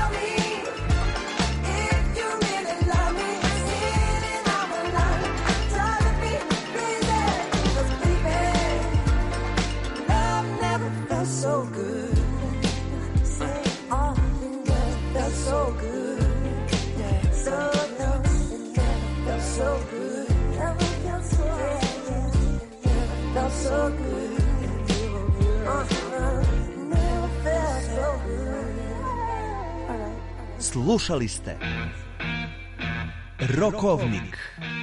Slušali ste Rokovnik.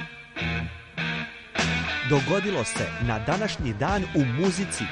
Dogodilo se na današnji dan u muzici.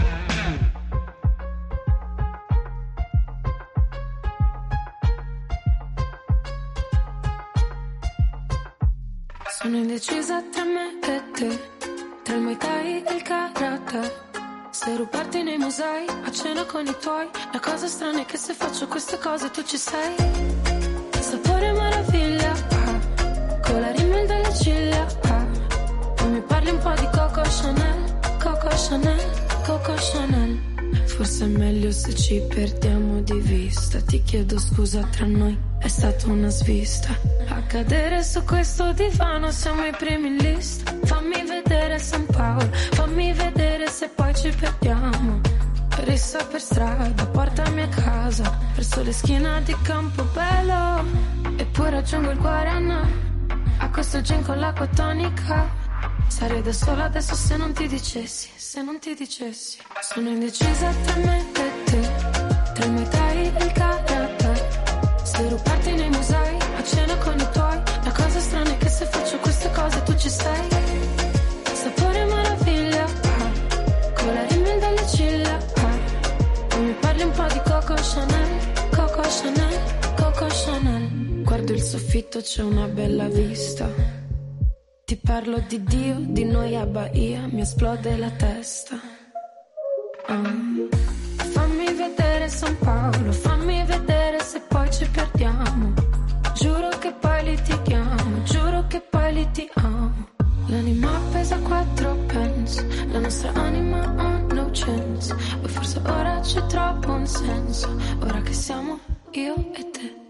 Sono indecisa tra me e te, tra il Muay Thai e il Karate. Se rubarti nei musei, a cena con i tuoi. La cosa strana è che se faccio queste cose tu ci sei. Sapore meraviglia, ah, con la rimel delle ciglia, ah. Poi mi parli un po' di Coco Chanel, Coco Chanel, Coco Chanel. Forse è meglio se ci perdiamo di vista. Ti chiedo scusa, tra noi è stata una svista. A cadere su questo divano siamo i primi in lista. Fammi vedere San Paolo, fammi vedere se poi ci perdiamo. Rissa per strada, portami a casa, verso le schiene di Campobello. E poi raggiungo il Guaraná, a questo gin con l'acqua tonica. Sarei da sola adesso se non ti dicessi, se non ti dicessi. Sono indecisa tra me e te, tra il Muay Thai e il Karate. Se rubarti nei musei, a cena con i tuoi. La cosa strana è che se faccio queste cose tu ci sei. Sapore meraviglia, ah, con la rimel delle ciglia, ah. Poi mi parli un po' di Coco Chanel, Coco Chanel, Coco Chanel. Guardo il soffitto, c'è una bella vista. Ti parlo di Dio, di noi a Bahia, mi esplode la testa. Fammi vedere San Paolo, fammi vedere se poi ci perdiamo. Giuro che poi litighiamo, giuro che poi litighiamo. L'anima pesa 4 pence, la nostra anima ha no chance. O forse ora ci trovo un senso, ora che siamo io e te.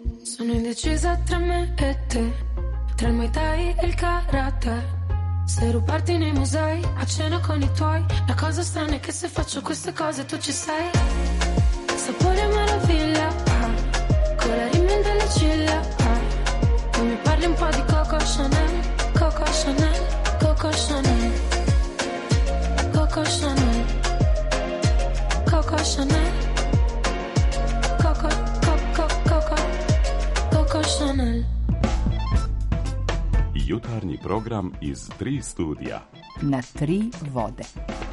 indecisa tra me e te, tra il Muay Thai e il karate. Se rubarti nei musei, a cena con i tuoi. La cosa strana è che se faccio queste cose tu ci sei. Sapore meraviglia, con la rimel delle ciglia, tu mi parli un po' di Coco Chanel, Coco Chanel, Coco Chanel, Coco Chanel, Coco Chanel, Coco, Coco, Coco, Coco Chanel. Jutarnji program iz 3 studija. Na 3 vode.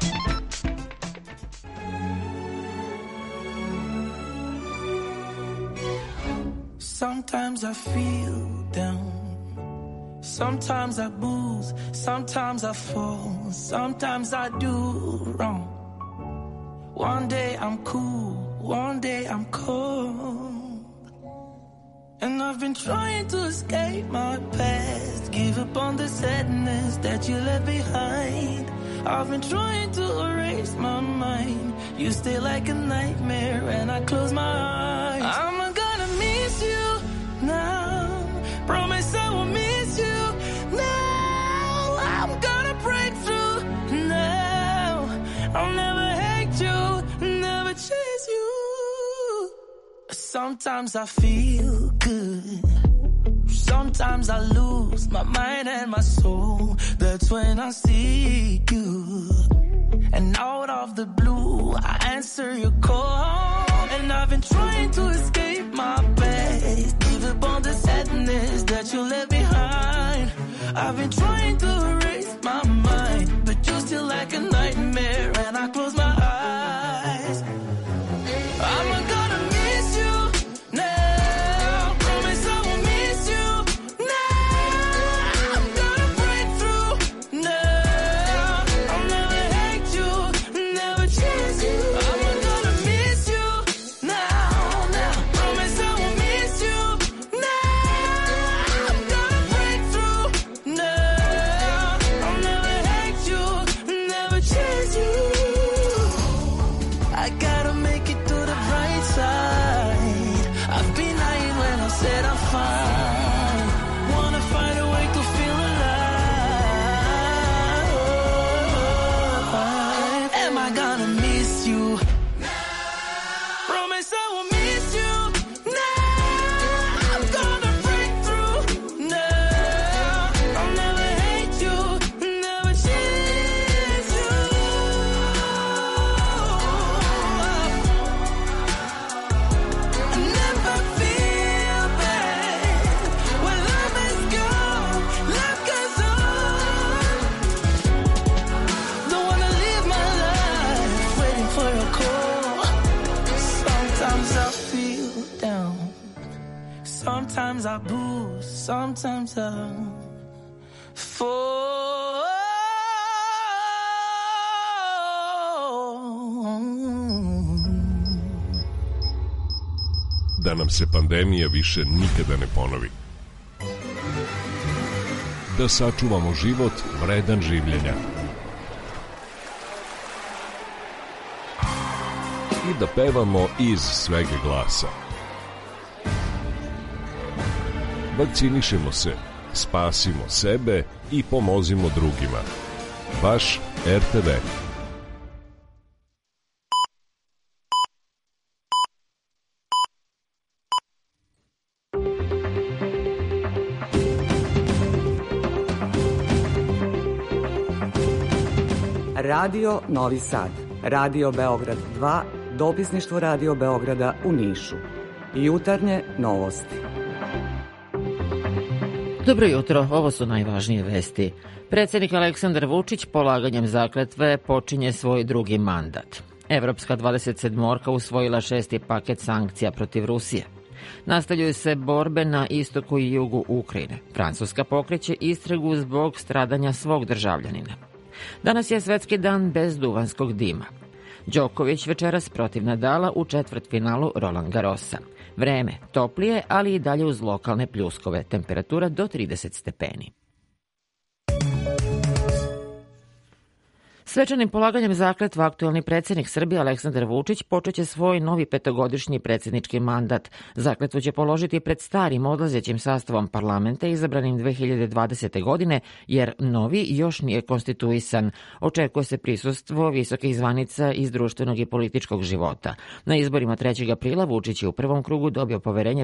Sometimes I feel down, sometimes I booze, sometimes I fall, sometimes I do wrong. One day I'm cool, one day I'm cold, and I've been trying to escape my past, give up on the sadness that you left behind. I've been trying to erase my mind, you stay like a nightmare when I close my eyes. I'm gonna miss you now, promise I will miss you now. I'm gonna break through now, I'll never hate you, never chase you. Sometimes I feel good, sometimes I lose my mind and my soul. That's when I see you, and out of the blue I answer your call. And I've been trying to escape my past, give up on the sadness that you left behind. I've been trying to erase my mind, but you're still like a nightmare when I close my eyes. I'm gonna miss you now, promise I will miss you now. I'm gonna break through now, I'll never hate you, never chase you. I'm gonna miss you now, promise I will miss you now. I'm gonna break through now, I'll never hate you, never chase you. I gotta make it to the bright side. I've been lying when I said I'm fine. Wanna find a way to feel alive. Am I gonna miss you? Promise I will miss you now. I'm gonna break through now. I'll never hate you, never chase you. I never feel bad when love is gone, life goes on. Don't wanna live my life waiting for a call. Sometimes I feel down, sometimes I boost, sometimes I fall. Da nam se pandemija više nikada ne ponovi. Da sačuvamo život vredan življenja. I da pevamo iz svega glasa. Vakcinišemo se, spasimo sebe i pomozimo drugima. Vaš RTV. Radio Novi Sad, Radio Beograd 2, dopisništvo Radio Beograda u Nišu. Jutarnje novosti. Dobro jutro, ovo su najvažnije vesti. Predsjednik Aleksandar Vučić polaganjem zakletve počinje svoj drugi mandat. Evropska 27-orka usvojila 6. paket sankcija protiv Rusije. Nastavljaju se borbe na istoku i jugu Ukrajine. Francuska pokreće istragu zbog stradanja svog državljanina. Danas je svetski dan bez duvanskog dima. Đoković večeras protiv Nadala u četvrtfinalu Roland Garrosa. Vreme toplije, ali i dalje uz lokalne pljuskove. Temperatura do 30 stepeni. Svečanim polaganjem zakletva aktuelni predsjednik Srbije Aleksandar Vučić počeće svoj novi 5-godišnji predsjednički mandat. Zakletvu će položiti pred starim odlazećim sastavom parlamenta izabranim 2020. godine, jer novi još nije konstituisan. Očekuje se prisustvo visokih zvanica iz društvenog i političkog života. Na izborima 3. aprila Vučić je u prvom krugu dobio poverenje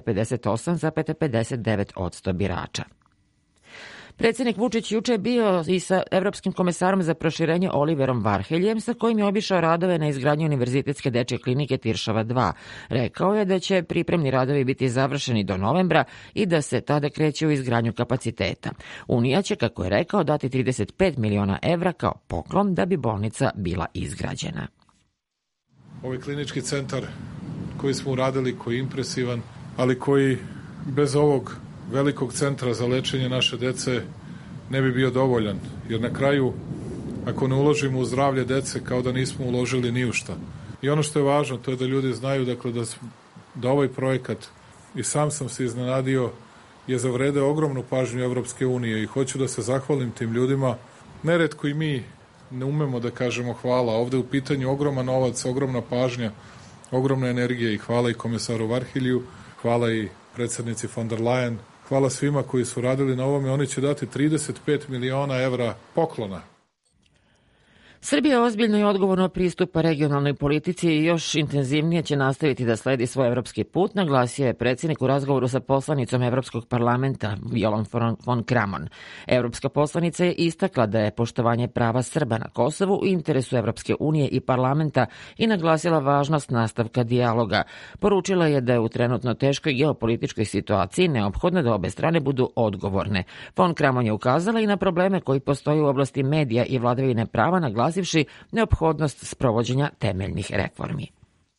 58,59% birača. Predsjednik Vučić juče je bio i sa Evropskim komesarom za proširenje Oliverom Varheljem, sa kojim je obišao radove na izgradnji Univerzitetske dečje klinike Tiršova 2. Rekao je da će pripremni radovi biti završeni do novembra i da se tada kreće u izgradnju kapaciteta. Unija će, kako je rekao, dati 35 miliona evra kao poklon da bi bolnica bila izgrađena. Ovaj klinički centar koji smo uradili, koji je impresivan, ali koji bez ovog velikog centra za lečenje naše dece ne bi bio dovoljan, jer na kraju, ako ne uložimo u zdravlje dece, kao da nismo uložili ni u šta. I ono što je važno, to je da ljudi znaju, dakle, da ovaj projekat, i sam se iznenadio, je zavredeo ogromnu pažnju Evropske unije i hoću da se zahvalim tim ljudima. Neretko i mi ne umemo da kažemo hvala. Ovde je u pitanju ogroman novac, ogromna pažnja, ogromna energija i hvala i komesaru Varhelju, hvala i predsjednici von der Leyen, hvala svima koji su radili na ovome. Oni će dati 35 miliona evra poklona. Srbija ozbiljno i odgovorno pristupa regionalnoj politici i još intenzivnije će nastaviti da sledi svoj evropski put, naglasio je predsjednik u razgovoru sa poslanicom Evropskog parlamenta Violom von Kramon. Evropska poslanica je istakla da je poštovanje prava Srba na Kosovu u interesu Evropske unije i parlamenta i naglasila važnost nastavka dijaloga. Poručila je da je u trenutno teškoj geopolitičkoj situaciji neophodno da obe strane budu odgovorne. Von Kramon je ukazala i na probleme koji postoje u oblasti medija i vladavine prava, naglasivši neophodnost sprovođenja temeljnih reformi.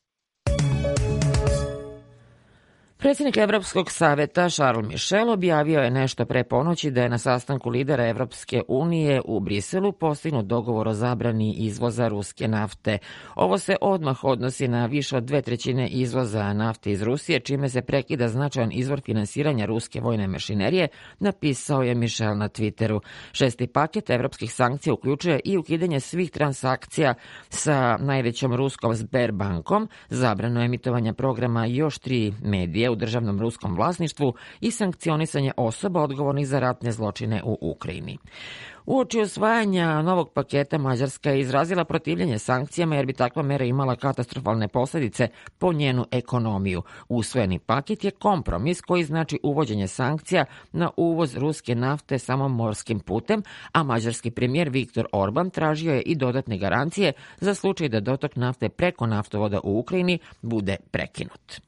Predsjednik Evropskog saveta Charles Michel objavio je nešto pre ponoći da je na sastanku lidera Evropske unije u Briselu postignut dogovor o zabrani izvoza ruske nafte. Ovo se odmah odnosi na više od 2/3 izvoza nafte iz Rusije, čime se prekida značajan izvor finansiranja ruske vojne mašinerije, napisao je Michel na Twitteru. 6. paket evropskih sankcija uključuje i ukidanje svih transakcija sa najvećom ruskom Sberbankom, zabrano emitovanja programa još 3 medije u državnom ruskom vlasništvu i sankcionisanje osoba odgovornih za ratne zločine u Ukrajini. Uoči usvajanja novog paketa Mađarska je izrazila protivljenje sankcijama jer bi takva mera imala katastrofalne posljedice po njenu ekonomiju. Usvojeni paket je kompromis koji znači uvođenje sankcija na uvoz ruske nafte samo morskim putem, a mađarski premijer Viktor Orban tražio je i dodatne garancije za slučaj da dotok nafte preko naftovoda u Ukrajini bude prekinut.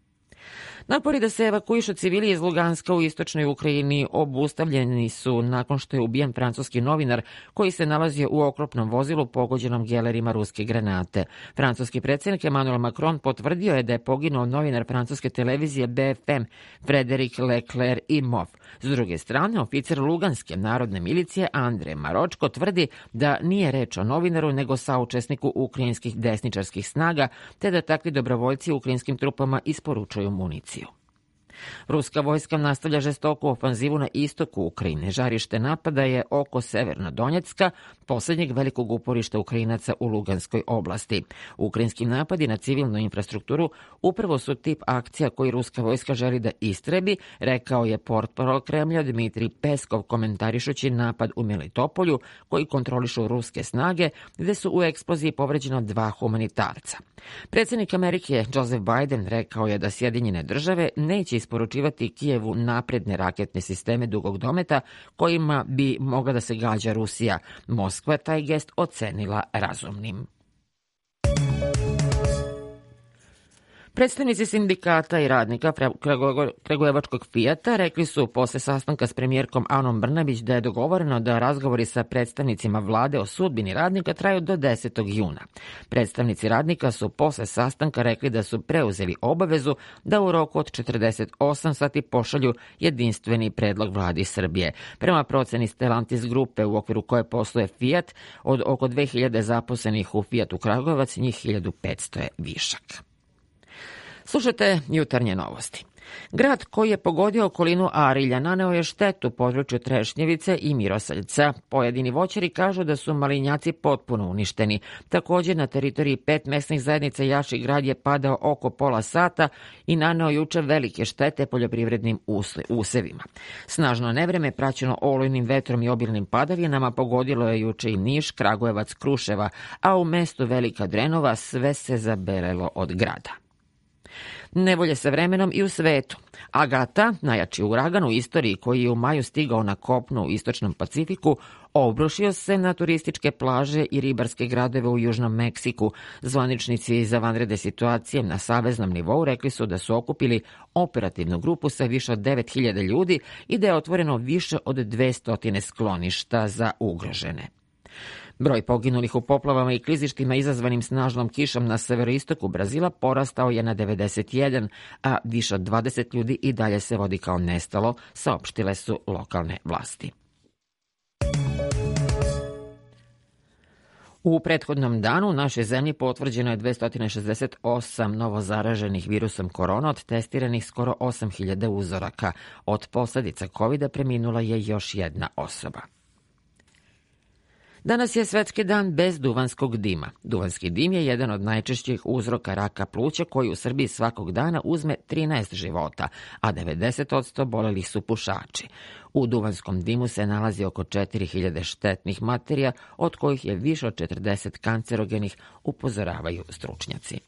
Napori da se evakuišu civili iz Luganska u istočnoj Ukrajini obustavljeni su nakon što je ubijen francuski novinar koji se nalazio u oklopnom vozilu pogođenom gelerima ruske granate. Francuski predsjednik Emmanuel Macron potvrdio je da je poginuo novinar francuske televizije BFM Frédéric Leclerc-Imhoff. S druge strane, oficir Luganske narodne milicije Andrej Maročko tvrdi da nije reč o novinaru nego saučesniku ukrajinskih desničarskih snaga, te da takvi dobrovoljci ukrajinskim trupama isporučuju municiju. Ruska vojska nastavlja žestoku ofanzivu na istoku Ukrajine. Žarište napada je oko Severnodonjecka, posljednjeg velikog uporišta Ukrajinaca u Luganskoj oblasti. Ukrajinski napadi na civilnu infrastrukturu upravo su tip akcija koji ruska vojska želi da istrebi, rekao je portparol Kremlja Dmitrij Peskov komentarišući napad u Melitopolju koji kontrolišu ruske snage, gde su u eksploziji povređena 2 humanitarca. Predsjednik Amerike Joseph Biden rekao je da Sjedinjene države neće isporučivati Kijevu napredne raketne sisteme dugog dometa kojima bi mogla da se gađa Rusija. Moskva je taj gest ocenila razumnim. Predstavnici sindikata i radnika kragujevačkog Fijata rekli su posle sastanka s premijerkom Anom Brnabić da je dogovoreno da razgovori sa predstavnicima vlade o sudbini radnika traju do 10. juna. Predstavnici radnika su posle sastanka rekli da su preuzeli obavezu da u roku od 48 sati pošalju jedinstveni predlog vladi Srbije. Prema proceni Stellantis grupe u okviru koje posluje Fijat, od oko 2000 zaposlenih u Fijatu Kragujevac, njih 1500 je višak. Slušajte jutarnje novosti. Grad koji je pogodio okolinu Arilja naneo je štetu području Trešnjevice i Mirosaljca. Pojedini voćari kažu da su malinjaci potpuno uništeni. Također na teritoriji 5 mesnih zajednica Jaši grad je padao oko pola sata i naneo juče velike štete poljoprivrednim usevima. Snažno nevreme praćeno olujnim vetrom i obilnim padavinama pogodilo je juče i Niš, Kragujevac, Kruševa, a u mestu Velika Drenova sve se zabelelo od grada. Nevolje sa vremenom i u svetu. Agata, najjači uragan u istoriji koji je u maju stigao na kopno u istočnom Pacifiku, obrušio se na turističke plaže i ribarske gradove u Južnom Meksiku. Zvaničnici za vanredne situacije na saveznom nivou rekli su da su okupili operativnu grupu sa više od 9.000 ljudi i da je otvoreno više od 200 skloništa za ugrožene. Broj poginulih u poplavama i klizištima izazvanim snažnom kišom na severoistoku Brazila porastao je na 91, a više od 20 ljudi i dalje se vodi kao nestalo, saopštile su lokalne vlasti. U prethodnom danu u našoj zemlji potvrđeno je 268 novozaraženih virusom korona, od testiranih skoro 8.000 uzoraka. Od posljedica COVID-a preminula je još jedna osoba. Danas je Svetski dan bez duvanskog dima. Duvanski dim je jedan od najčešćih uzroka raka pluća koji u Srbiji svakog dana uzme 13 života, a 90% bolelih su pušači. U duvanskom dimu se nalazi oko 4.000 štetnih materija, od kojih je više od 40 kancerogenih, upozoravaju stručnjaci.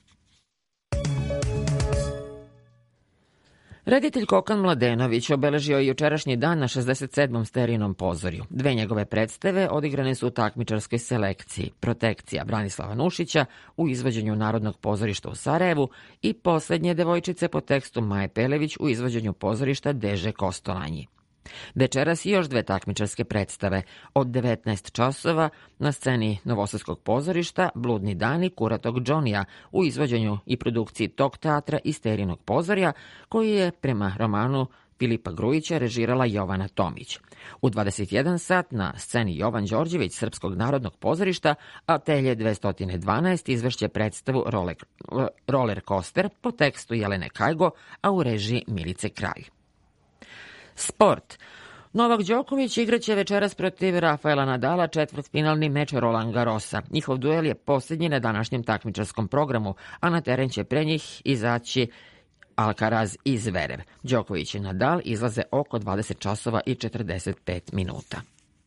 Reditelj Kokan Mladenović obeležio je jučerašnji dan na 67. Sterinom pozorju. 2 njegove predstave odigrane su u takmičarskoj selekciji: Protekcija Branislava Nušića u izvođenju Narodnog pozorišta u Sarajevu i Poslednje devojčice po tekstu Maje Pelević u izvođenju pozorišta Deže Kostolanji. Večeras i još 2 takmičarske predstave. Od 19 časova na sceni Novosadskog pozorišta Bludni dani Kuratog Džonija u izvođenju i produkciji tog teatra i Sterinog pozorja, koji je prema romanu Filipa Grujića režirala Jovana Tomić. U 21 sat na sceni Jovan Đorđević Srpskog narodnog pozorišta Atelje 212 izvešće predstavu Roller Coaster po tekstu Jelene Kajgo, a u režiji Milice Kralj. Sport. Novak Đoković igraće večeras protiv Rafaela Nadala četvrtfinalni meč Roland Garrosa. Njihov duel je posljednji na današnjem takmičarskom programu, a na teren će pre njih izaći Alcaraz i Zverev. Đoković i Nadal izlaze oko 20 časova i 45 minuta.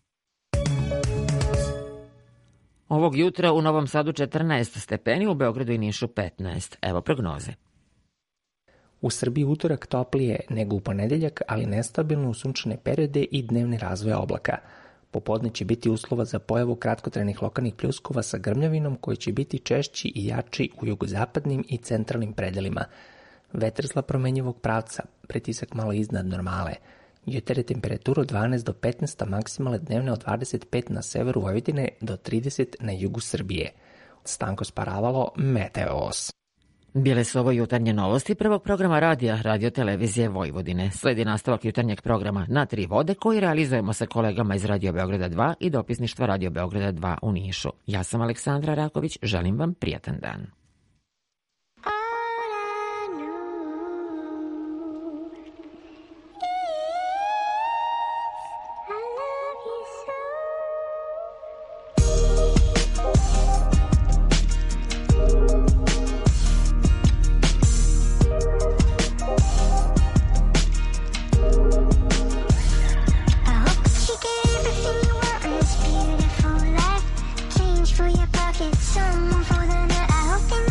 Ovog jutra u Novom Sadu 14 stepeni, u Beogradu i Nišu 15. Evo prognoze. U Srbiji utorak toplije nego u ponedeljak, ali nestabilno u sunčane periode i dnevni razvoj oblaka. Popodne će biti uslova za pojavu kratkotrajnih lokalnih pljuskova sa grmljavinom koji će biti češći i jači u jugozapadnim i centralnim predelima. Vetar slab promenjivog pravca, pritisak malo iznad normale. Jutar je temperatura od 12 do 15, a maksimalne dnevne od 25 na severu Vojvodine do 30 na jugu Srbije. Stanko Sparavalo, Meteos. Bile su ovo jutarnje novosti prvog programa radija Radio Televizije Vojvodine. Sledi nastavak jutarnjeg programa Na 3 vode koji realizujemo sa kolegama iz Radio Beograda 2 i dopisništva Radio Beograda 2 u Nišu. Ja sam Aleksandra Raković, želim vam prijatan dan. Someone for the night. I hope they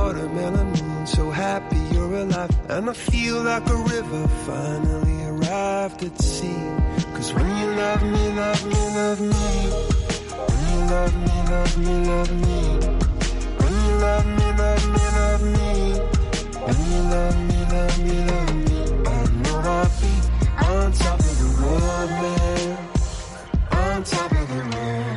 watermelon moon, so happy you're alive. And I feel like a river finally arrived at sea. Cause when you love me, love me, love me. When you love me, love me, love me. When you love me, love me, love me. When you love me, love me, love me. I know I'll be on top of the world, man. On top of the world.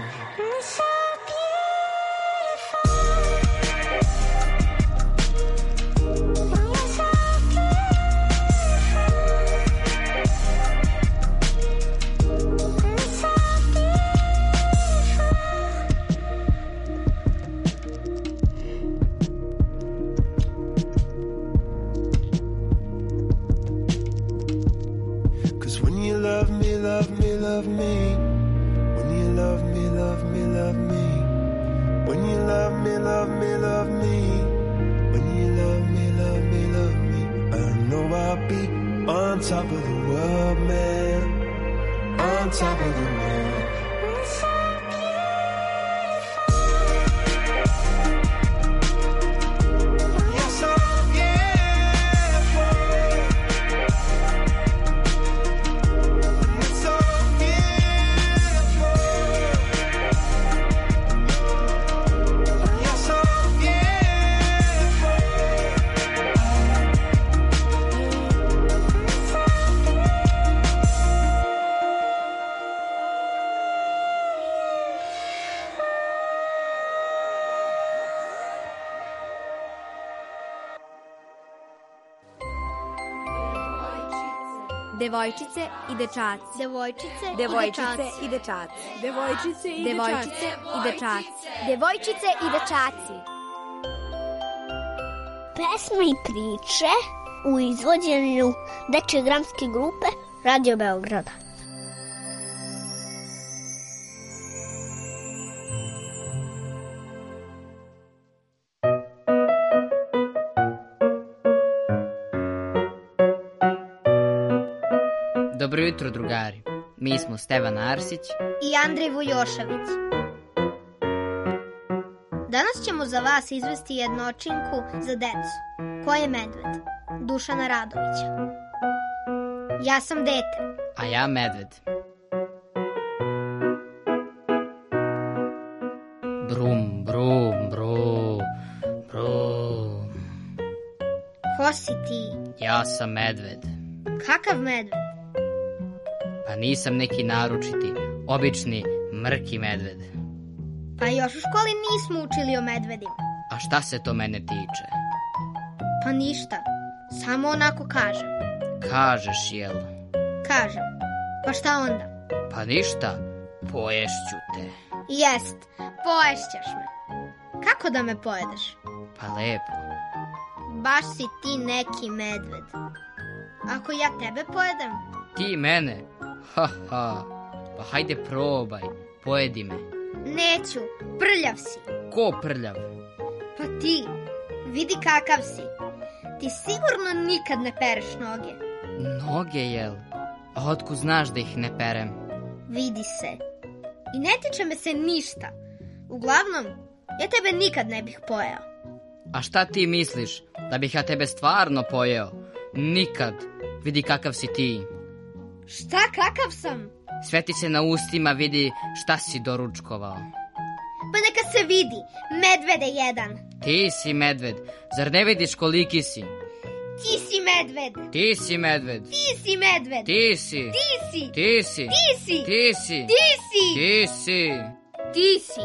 Love me, love me. When you love me, love me, love me. When you love me, love me, love me. When you love me, love me, love me. I know I'll be on top of the world, man. On top of the world. Devojčice i dečaci. Devojčice i dečaci. Devojčice i dečaci. Devojčice i dečaci. Pesme i priče u izvođenju dečje dramske grupe Radio Beograda. Dobro jutro, drugari. Mi smo Stevan Arsić i Andrej Vujošević. Danas ćemo za vas izvesti jednočinku za decu. Ko je medved? Dušana Radovića. Ja sam dete. A ja medved. Brum, brum, brum, brum. Ko si ti? Ja sam medved. Kakav medved? Pa nisam neki naručiti, obični mrki medved. Pa još u školi nismo učili o medvedima. A šta se to mene tiče? Pa ništa, samo onako kažem. Kažeš, jel? Kažem, pa šta onda? Pa ništa, poješću te. Jest, poješćeš me. Kako da me pojedeš? Pa lepo. Baš si ti neki medved. Ako ja tebe pojedem? Ti mene? Ha, ha. Pa hajde probaj, pojedi me. Neću, prljav si. Ko prljav? Pa ti, vidi kakav si. Ti sigurno nikad ne pereš noge. Noge, jel? A otkud znaš da ih ne perem? Vidi se. I ne tiče me se ništa. Uglavnom, ja tebe nikad ne bih pojeo. A šta ti misliš? Da bih ja tebe stvarno pojeo? Nikad. Vidi kakav si ti. Šta, kakav sam? Sve ti se na ustima vidi šta si doručkovao. Pa neka se vidi, medvede jedan. Ti si medved, zar ne vidiš koliki si? Ti si medved. Ti si medved. Ti si medved. Ti si. Ti si. Ti si. Ti si. Ti si. Ti si. Ti si. Ti si.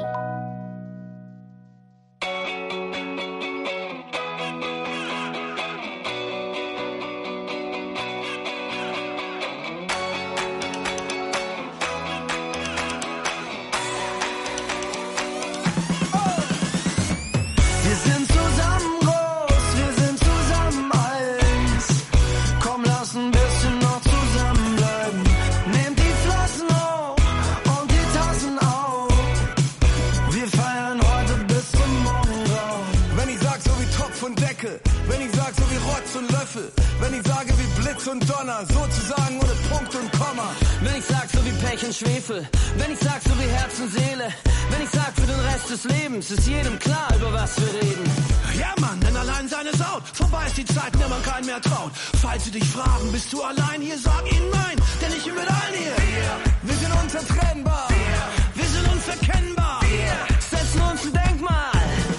Topf und Deckel. Wenn ich sag so wie Rotz und Löffel. Wenn ich sage wie Blitz und Donner. Sozusagen ohne Punkt und Komma. Wenn ich sag so wie Pech und Schwefel. Wenn ich sag so wie Herz und Seele. Wenn ich sag für den Rest des Lebens, ist jedem klar, über was wir reden. Ja Mann, denn allein sein ist out. Vorbei ist die Zeit, in der man keinen mehr traut. Falls sie dich fragen, bist du allein hier, sag ihnen nein. Denn ich bin mit allen hier. Wir sind unzertrennbar. Wir sind unverkennbar. Setzen uns ein Denkmal.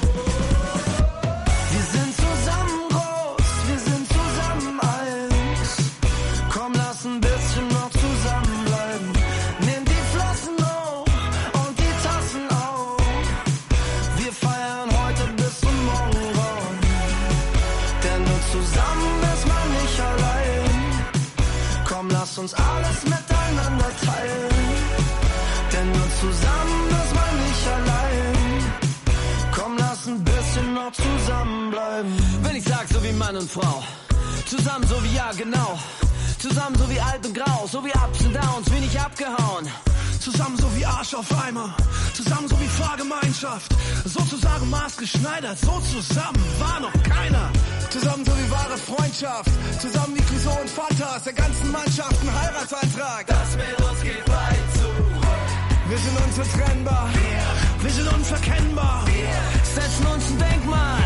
Wir sind zusammen groß. Wir sind zusammen eins. Komm, lass ein bisschen noch zusammenbleiben. Nimm die Flossen hoch und die Tassen auf. Wir feiern heute bis zum Morgengrauen. Denn nur zusammen ist man nicht allein. Komm, lass uns alles miteinander teilen. Denn nur zusammen ist man nicht allein. Komm, lass ein bisschen noch zusammenbleiben. Wenn ich sag so wie Mann und Frau, zusammen so wie ja genau, zusammen so wie alt und grau, so wie Ups und Downs, wie nicht abgehauen. Zusammen so wie Arsch auf Eimer, zusammen so wie Fahrgemeinschaft, sozusagen maßgeschneidert, so zusammen war noch keiner. Zusammen so wie wahre Freundschaft, zusammen wie Clouseau und Fantas, der ganzen Mannschaft ein Heiratsantrag. Das mit uns geht weit zu. Wir sind unzertrennbar, wir sind unverkennbar, setzen uns ein Denkmal.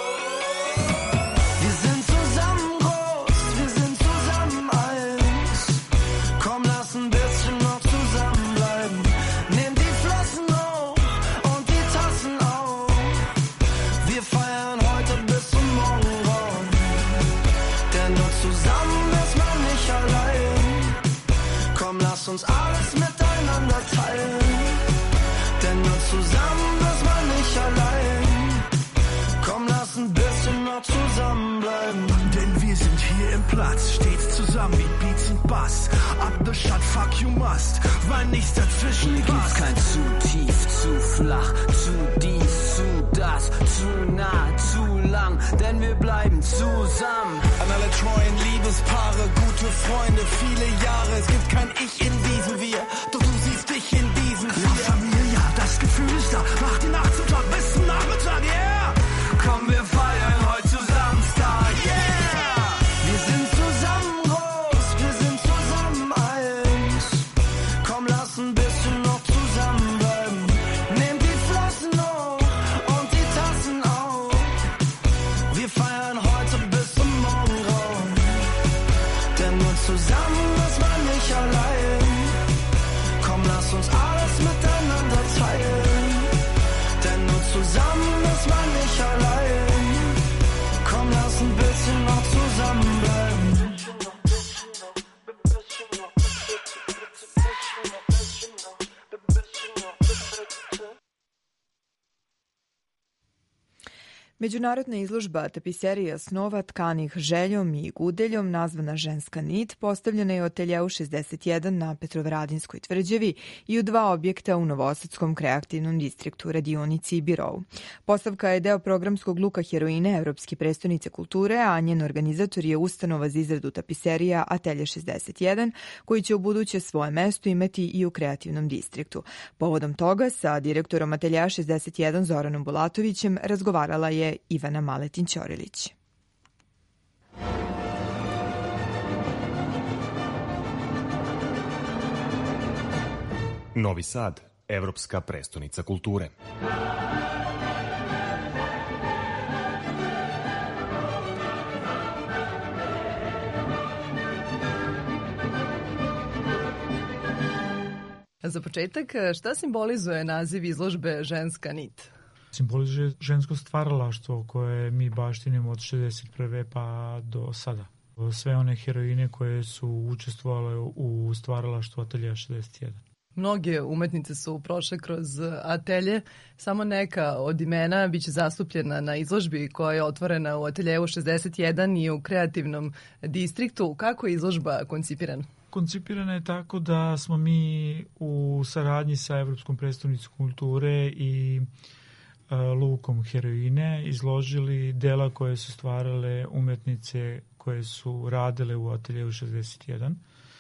Wir sind zusammen groß, wir sind zusammen eins. Komm, lass ein bisschen noch zusammenbleiben. Nimm die Flossen hoch und die Tassen auf. Wir feiern heute bis zum Morgengrauen. Denn nur zusammen ist man nicht allein. Komm, lass uns alles miteinander teilen. Denn nur zusammen ist man nicht allein. Komm, lass ein bisschen noch zusammenbleiben. Denn wir sind hier im Platz, stets zusammen wie Beats und Bass. Up the shot, fuck you must, weil nichts dazwischen hier passt. Gibt's kein zu tief, zu flach, zu dies, zu das, zu nah, zu lang, denn wir bleiben zusammen. An alle treuen Liebespaare, gute Freunde, viele Jahre. Es gibt kein Ich in diesem Wir, doch du siehst dich in diesem Wir. La Familia, das Gefühl ist da, mach die Nacht zum Tag bis zum Nachmittag, yeah. Komm, wir feiern heute zusammen, Star, yeah. Wir sind zusammen groß, wir sind zusammen eins. Komm, lass ein bisschen noch zusammenbleiben. Nehmt die Flossen hoch und die Tassen auf. Wir feiern heute bis zum Morgengrauen. Denn nur zusammen ist man nicht allein. Komm, lass uns alles miteinander teilen. Denn nur zusammen ist man nicht allein. Komm, lass ein bisschen noch zusammenbleiben. Međunarodna izložba tapiserija snova tkanih željom i gudeljom nazvana Ženska nit postavljena je u ateljeu 61 na Petrovaradinskoj tvrđavi i u dva objekta u Novosadskom kreativnom distriktu, radionici i birovu. Postavka je deo programskog luka heroine Evropske prestonice kulture, a njen organizator je ustanova za izradu tapiserija Atelje 61, koji će u buduće svoje mesto imati i u kreativnom distriktu. Povodom toga sa direktorom Atelja 61 Zoranom Bulatovićem razgovarala je Ivana Maletin-Ćorilić. Novi Sad, Evropska prestonica kulture. Za početak, šta simbolizuje naziv izložbe Ženska nit? Simbolizuje žensko stvaralaštvo koje mi baštinimo od 61. pa do sada. Sve one heroine koje su učestvovale u stvaralaštvu Atelja 61. Mnoge umetnice su prošle kroz atelje, samo neka od imena biće zastupljena na izložbi koja je otvorena u Ateljevu 61 i u kreativnom distriktu. Kako je izložba koncipirana? Koncipirana je tako da smo mi u saradnji sa Evropskom prestonicom kulture i lukom heroine izložili dela koje su stvarale umetnice koje su radile u Ateljevu 61.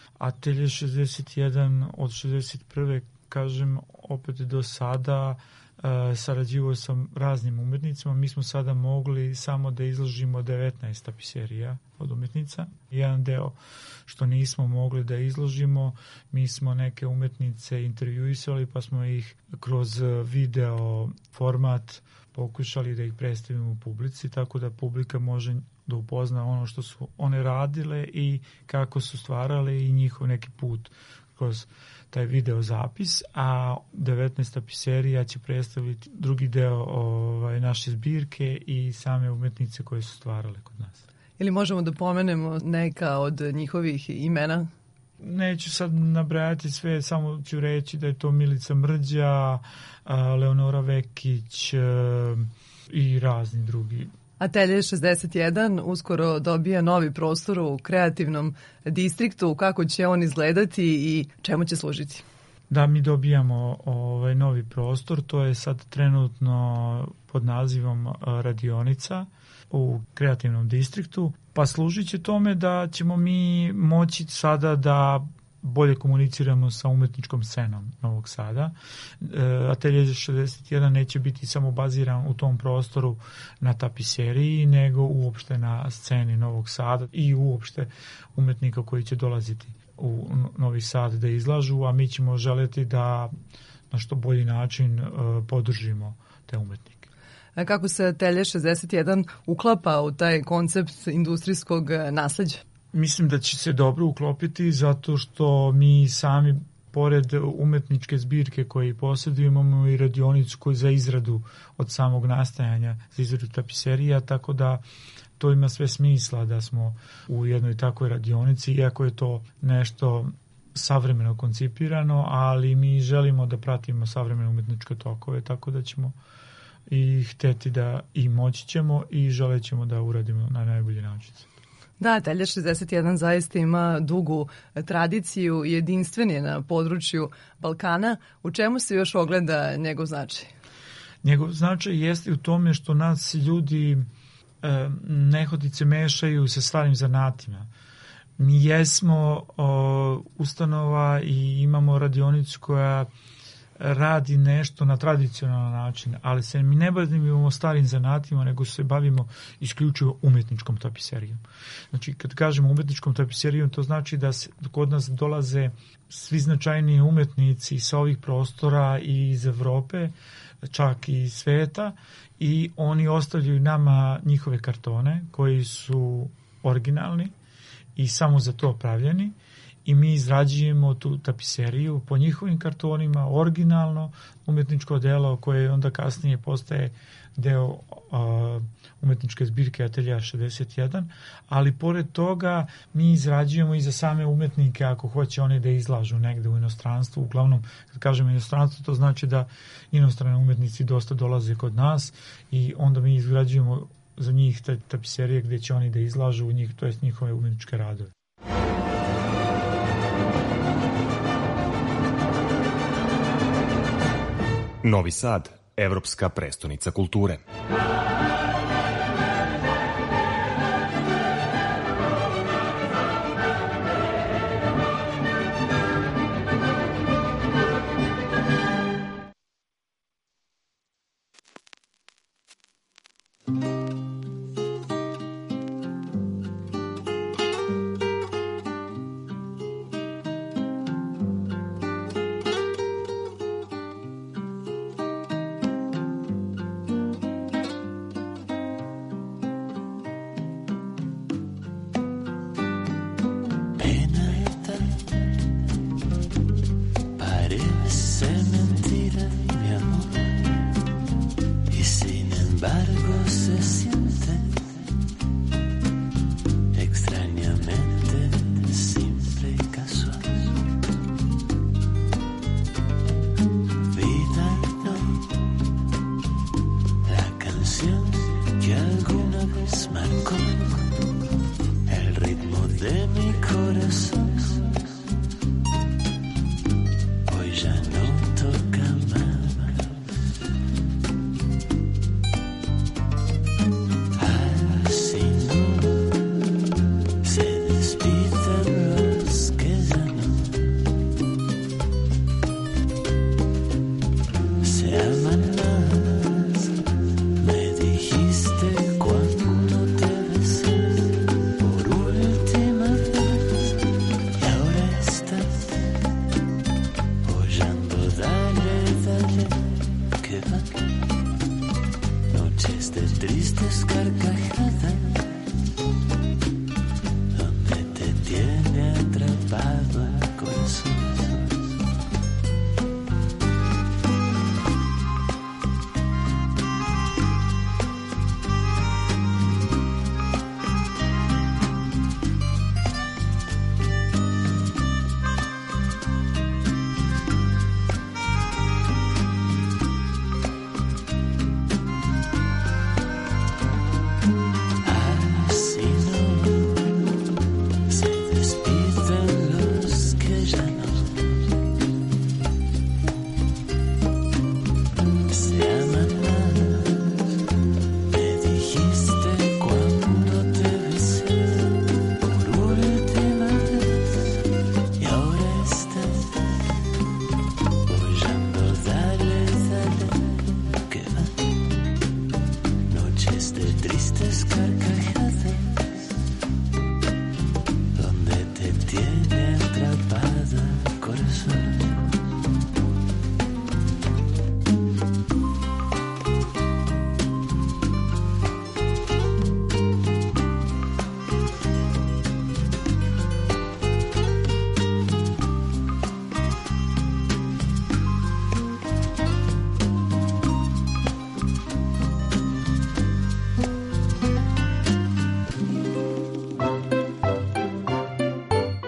Atelje 61 od 61. kažem opet do sada sarađivao sa raznim umetnicima. Mi smo sada mogli samo da izložimo 19 tapiserija od umetnica. Jedan deo što nismo mogli da izložimo, mi smo neke umetnice intervjuisali, pa smo ih kroz video format pokušali da ih predstavimo u publici, tako da publika može da upozna ono što su one radile i kako su stvarale i njihov neki put kroz taj video zapis, a 19 tapiserija će predstaviti drugi deo naše zbirke i same umetnice koje su stvarale kod nas. Ili možemo da pomenemo neka od njihovih imena? Neću sad nabrajati sve, samo ću reći da je to Milica Mrđa, Leonora Vekić i razni drugi. Atelje 61 uskoro dobija novi prostor u kreativnom distriktu. Kako će on izgledati i čemu će služiti? Da, mi dobijamo novi prostor. To je sad trenutno pod nazivom radionica u kreativnom distriktu. Pa služit će tome da ćemo mi moći sada da bolje komuniciramo sa umetničkom scenom Novog Sada. Atelje 61 neće biti samo baziran u tom prostoru na tapiseriji, nego uopšte na sceni Novog Sada i uopšte umetnika koji će dolaziti u Novi Sad da izlažu, a mi ćemo želeti da na što bolji način podržimo te umetnike. A kako se Atelje 61 uklapa u taj koncept industrijskog nasleđa? Mislim da će se dobro uklopiti zato što mi sami, pored umetničke zbirke koje posjedujemo, imamo i radionicu za izradu od samog nastajanja, za izradu tapiserija, tako da to ima sve smisla da smo u jednoj takvoj radionici, iako je to nešto savremeno koncipirano, ali mi želimo da pratimo savremene umetničke tokove, tako da ćemo i hteti da i moći ćemo i želećemo da uradimo na najbolji način. Da, Atelje 61 zaista ima dugu tradiciju i jedinstven je na području Balkana. U čemu se još ogleda njegov značaj? Njegov značaj jeste u tome što nas ljudi nehotice mešaju sa starim zanatima. Mi jesmo ustanova i imamo radionicu koja radi nešto na tradicionalan način, ali se mi ne bavimo starim zanatima, nego se bavimo isključivo umetničkom tapiserijom. Znači, kad kažemo umetničkom tapiserijom, to znači da kod nas dolaze svi značajniji umetnici sa ovih prostora i iz Evrope, čak i sveta, i oni ostavljaju nama njihove kartone koji su originalni i samo za to pravljeni. I mi izrađujemo tu tapiseriju po njihovim kartonima, originalno umetničko delo koje onda kasnije postaje deo umetničke zbirke Atelja 61, ali pored toga mi izrađujemo i za same umetnike ako hoće oni da izlažu negde u inostranstvu. Uglavnom, kad kažemo inostranstvo, to znači da inostrani umetnici dosta dolaze kod nas i onda mi izgrađujemo za njih te tapiserije gde će oni da izlažu u njih, to jest njihove umetničke radove. Novi Sad, evropska prestonica kulture.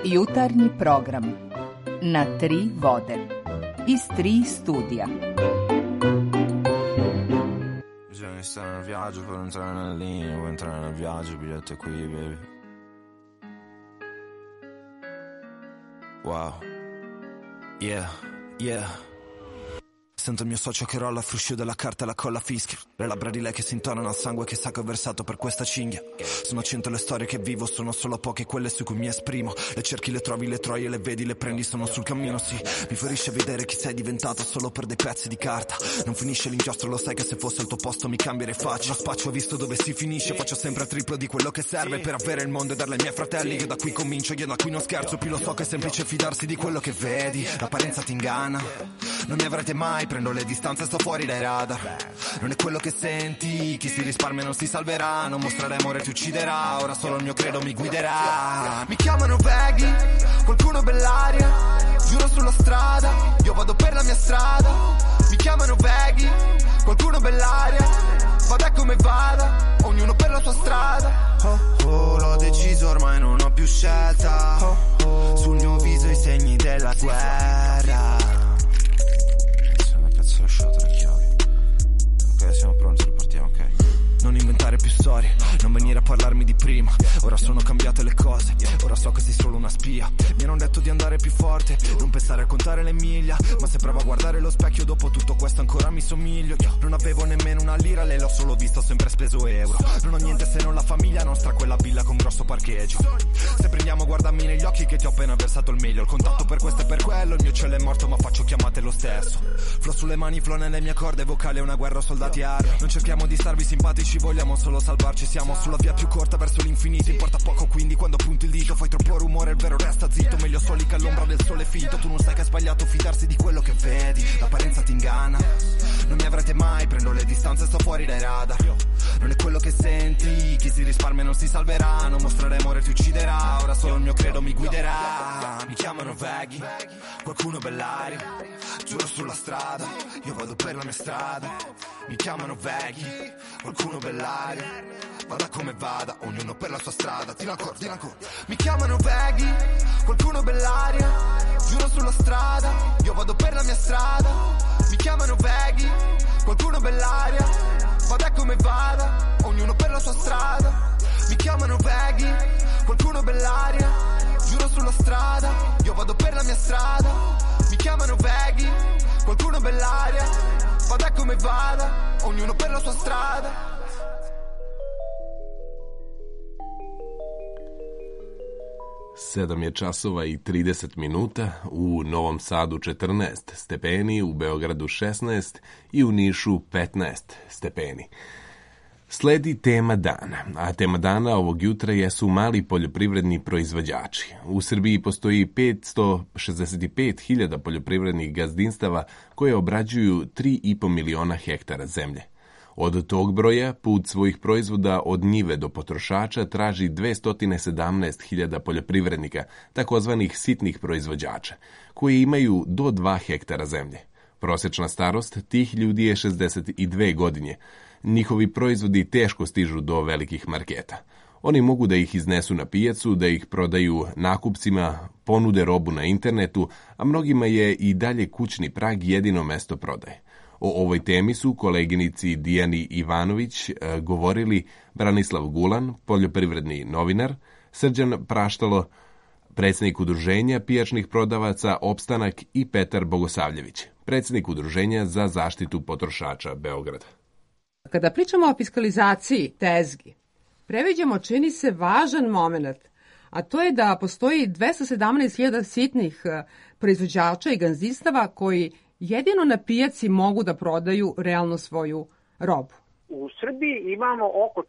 Jutarnji program na 3 vode iz 3 studija. Bisogna stare nel viaggio per entrare nella linea, vuoi entrare nel viaggio, biglietto qui, baby. Wow. Yeah. Sento il mio socio che rolla, fruscio della carta e la colla fischia. Le labbra di lei che si intonano al sangue che sa che ho versato per questa cinghia. Sono 100 le storie che vivo, sono solo poche quelle su cui mi esprimo. Le cerchi, le trovi, le troie, le vedi, le prendi, sono sul cammino, sì. Mi ferisce vedere chi sei diventato solo per dei pezzi di carta. Non finisce l'inchiostro, lo sai che se fosse al tuo posto mi cambierei faccia. Spaccio, ho visto dove si finisce, faccio sempre il triplo di quello che serve per avere il mondo e darle ai miei fratelli. Io da qui comincio, io da qui non scherzo, più lo so che è semplice fidarsi di quello che vedi. L'apparenza ti inganna, non mi avrete mai, prendo le distanze, sto fuori dai radar. Non è quello che senti, chi si risparmia non si salverà. Non mostrare amore ti ucciderà, ora solo il mio credo mi guiderà. Mi chiamano Veghi, qualcuno bell'aria, giuro sulla strada, io vado per la mia strada. Mi chiamano Veghi, qualcuno bell'aria, vada come vada, ognuno per la sua strada. L'ho deciso, ormai non ho più scelta. Sul mio viso i segni della guerra. Lasciate le chiavi. Ok, siamo pronti, ripartiamo, ok. Non inventare più storie, non venire a parlarmi di prima. Ora sono cambiate le cose, ora so che sei solo una spia. Mi hanno detto di andare più forte, non pensare a contare le miglia. Ma se provo a guardare lo specchio, dopo tutto questo ancora mi somiglio. Io non avevo nemmeno una lira, lei l'ho solo visto, ho sempre speso euro. Non ho niente se non la famiglia nostra, quella villa con grosso parcheggio. Se prendiamo, guardami negli occhi che ti ho appena versato il meglio. Il contatto per questo e per quello, il mio cielo è morto ma faccio chiamate lo stesso. Flow sulle mani, flow nelle mie corde vocali, è una guerra soldati e armi. Non cerchiamo di starvi simpatici, vogliamo solo salvarci. Siamo sulla via più corta verso l'infinito, importa poco quindi quando punti il dito. Fai troppo rumore, il vero resta zitto, meglio soli che all'ombra del sole finto. Tu non sai che è sbagliato fidarsi di quello che vedi, l'apparenza ti inganna. Non mi avrete mai, prendo le distanze, sto fuori dai radar. Non è quello che senti, chi si risparmia non si salverà. Non mostrare amore ti ucciderà, ora solo il mio credo mi guiderà. Mi chiamano Veghi, qualcuno bell'aria, giuro sulla strada, io vado per la mia strada. Mi chiamano Veghi, qualcuno bell'aria, vada come vada, ognuno per la sua strada. Tira ancora, tira ancora. Mi chiamano Veghi, qualcuno bell'aria, giuro sulla strada, io vado per la mia strada. Mi chiamano Veghi, qualcuno bell'aria, vada come vada, ognuno per la sua strada. Mi chiamano Veghi, qualcuno bell'aria, giuro sulla strada, io vado per la mia strada. Mi chiamano Veghi, qualcuno bell'aria, vada come vada, ognuno per la sua strada. 7 je časova i 30 minuta, u Novom Sadu 14 stepeni, u Beogradu 16 i u Nišu 15 stepeni. Sledi tema dana, a tema dana ovog jutra jesu mali poljoprivredni proizvođači. U Srbiji postoji 565.000 poljoprivrednih gazdinstava koje obrađuju 3,5 miliona hektara zemlje. Od tog broja, put svojih proizvoda od njive do potrošača traži 217.000 poljoprivrednika, takozvanih sitnih proizvođača, koji imaju do 2 hektara zemlje. Prosečna starost tih ljudi je 62 godine. Njihovi proizvodi teško stižu do velikih marketa. Oni mogu da ih iznesu na pijacu, da ih prodaju nakupcima, ponude robu na internetu, a mnogima je i dalje kućni prag jedino mesto prodaje. O ovoj temi su koleginici Dijani Ivanović govorili Branislav Gulan, poljoprivredni novinar, Srđan Praštalo, predsjednik udruženja pijačnih prodavaca Opstanak i Petar Bogosavljević, predsjednik udruženja za zaštitu potrošača Beograda. Kada pričamo o fiskalizaciji tezgi, previđamo čini se važan moment, a to je da postoji 217.000 sitnih proizvođača i gazdinstava koji jedino na pijaci mogu da prodaju realno svoju robu. U Srbiji imamo oko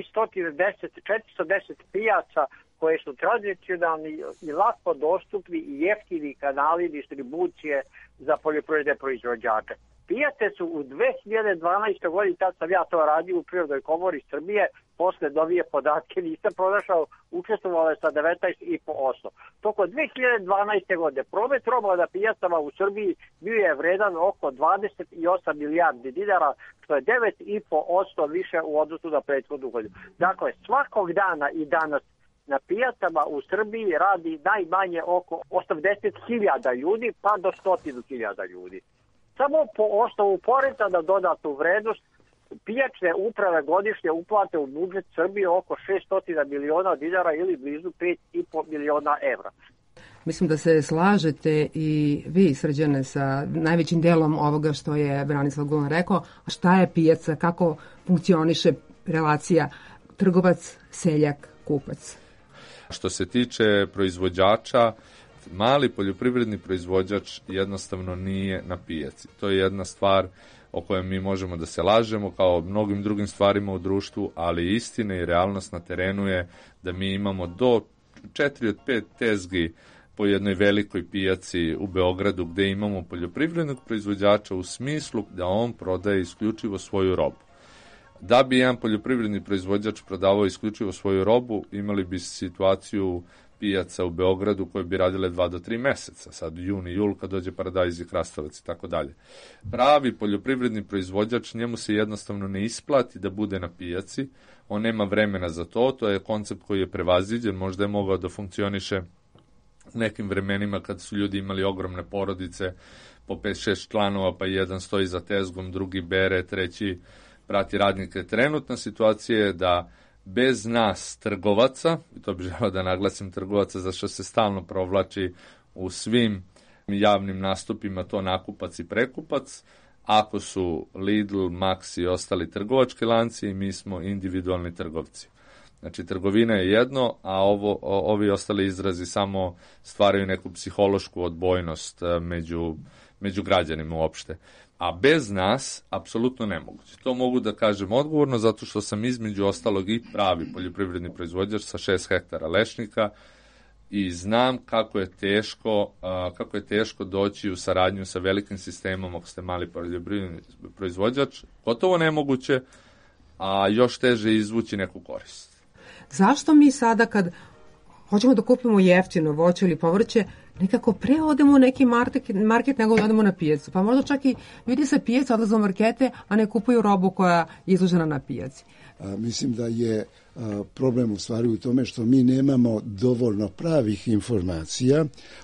410 pijaca koje su tradicionalni i lako dostupni i jeftini kanali distribucije za poljoprivredne proizvođače. Pijace su u 2012. godini, tad sam ja to radio u Prirodnoj komori Srbije, posle novije podatke nisam pronašao, učestvovalo je sa 19,5%. Toko 2012. godine promet roba na pijacama u Srbiji bio je vredan oko 28 milijardi dinara, što je 9,5% više u odnosu na prethodnu godinu. Dakle, svakog dana i danas na pijacama u Srbiji radi najmanje oko 80.000 ljudi pa do 100.000 ljudi. Samo po osnovu poreza na dodatnu vrednost pijačne uprave godišnje uplate u budžet Srbije oko 600 miliona dinara ili blizu 5,5 miliona evra. Mislim da se slažete i vi, Srđane, sa najvećim delom ovoga što je Branislav Gulan rekao. Šta je pijaca, kako funkcioniše relacija trgovac, seljak, kupac? Što se tiče proizvođača, mali poljoprivredni proizvođač jednostavno nije na pijaci. To je jedna stvar o kojoj mi možemo da se lažemo kao mnogim drugim stvarima u društvu, ali istina i realnost na terenu je da mi imamo do 4 od 5 tezgi po jednoj velikoj pijaci u Beogradu gde imamo poljoprivrednog proizvođača u smislu da on prodaje isključivo svoju robu. Da bi jedan poljoprivredni proizvođač prodavao isključivo svoju robu, imali bi situaciju pijaca u Beogradu koje bi radile 2 do 3 meseca, sad juni, jul, kad dođe paradajz i krastavac i tako dalje. Pravi poljoprivredni proizvođač, njemu se jednostavno ne isplati da bude na pijaci, on nema vremena za to je koncept koji je prevaziđen, možda je mogao da funkcioniše u nekim vremenima kad su ljudi imali ogromne porodice, po 5-6 članova, pa jedan stoji za tezgom, drugi bere, treći prati radnike. Trenutna situacija je da bez nas trgovaca, i to bih želeo da naglasim trgovaca, zašto se stalno provlači u svim javnim nastupima to nakupac i prekupac, ako su Lidl, Max i ostali trgovački lanci, mi smo individualni trgovci. Znači, trgovina je jedno, a ovi ostali izrazi samo stvaraju neku psihološku odbojnost među građanima uopšte. A bez nas, apsolutno nemoguće. To mogu da kažem odgovorno, zato što sam između ostalog i pravi poljoprivredni proizvođač sa 6 hektara lešnika i znam kako je teško doći u saradnju sa velikim sistemom ako ste mali poljoprivredni proizvođač. Gotovo nemoguće, a još teže izvući neku korist. Zašto mi sada kad hoćemo da kupimo jeftino voće ili povrće, nekako pre odemo u neki market nego da odemo na pijacu? Pa možda čak i ljudi sa pijaca odlaze u markete, a ne kupuju robu koja je izložena na pijaci. Mislim da je problem u stvari u tome što mi nemamo dovoljno pravih informacija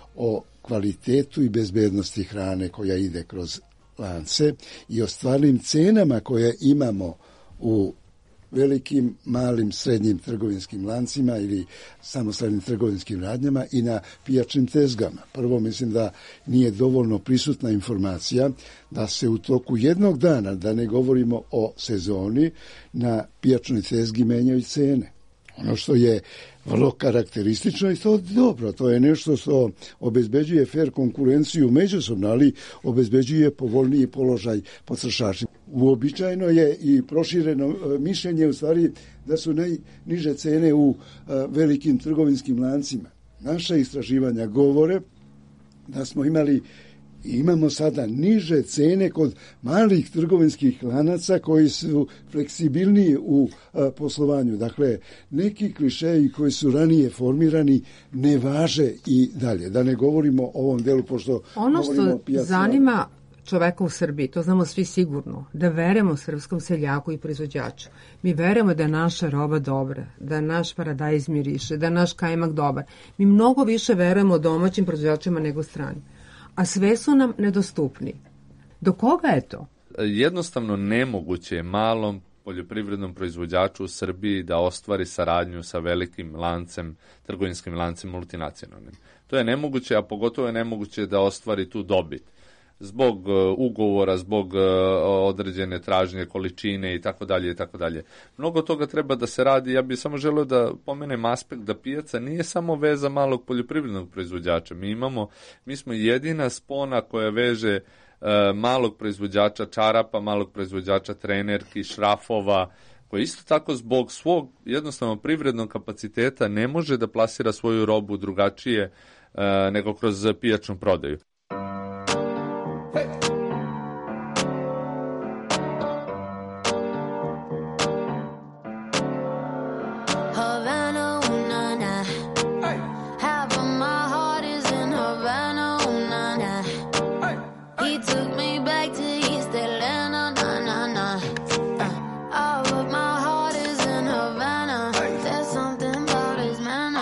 o kvalitetu i bezbednosti hrane koja ide kroz lance i o stvarnim cenama koje imamo u velikim, malim, srednjim trgovinskim lancima ili samostalnim trgovinskim radnjama i na pijačnim tezgama. Prvo, mislim da nije dovoljno prisutna informacija da se u toku jednog dana, da ne govorimo o sezoni, na pijačnoj tezgi menjaju cene. Ono što je vrlo karakteristično i to dobro, to je nešto što obezbeđuje fair konkurenciju međusobno, ali obezbeđuje povoljniji položaj potrošačima. Uobičajeno je i prošireno mišljenje u stvari da su najniže cene u velikim trgovinskim lancima. Naša istraživanja govore da smo imali i imamo sada niže cene kod malih trgovinskih lanaca koji su fleksibilniji u poslovanju. Dakle, neki klišeji koji su ranije formirani ne važe i dalje. Da ne govorimo o ovom delu, pošto ono što zanima čoveka u Srbiji, to znamo svi sigurno, da verujemo srpskom seljaku i proizvođaču. Mi verujemo da je naša roba dobra, da naš paradajz miriše, da naš kajmak dobar. Mi mnogo više verujemo domaćim proizvođačima nego stranim. A sve su nam nedostupni. Do koga je to? Jednostavno nemoguće je malom poljoprivrednom proizvođaču u Srbiji da ostvari saradnju sa velikim lancem, trgovinskim lancem multinacionalnim. To je nemoguće, a pogotovo je nemoguće da ostvari tu dobit. Zbog ugovora, zbog određene tražnje količine i tako dalje i tako dalje. Mnogo toga treba da se radi. Ja bih samo želeo da pomenem aspekt da pijaca nije samo veza malog poljoprivrednog proizvođača. Mi smo jedina spona koja veže malog proizvođača čarapa, malog proizvođača trenerki, šrafova, koji isto tako zbog svog jednostavno privrednog kapaciteta ne može da plasira svoju robu drugačije nego kroz pijačnu prodaju. All of my heart is in Havana. There's something about his manner.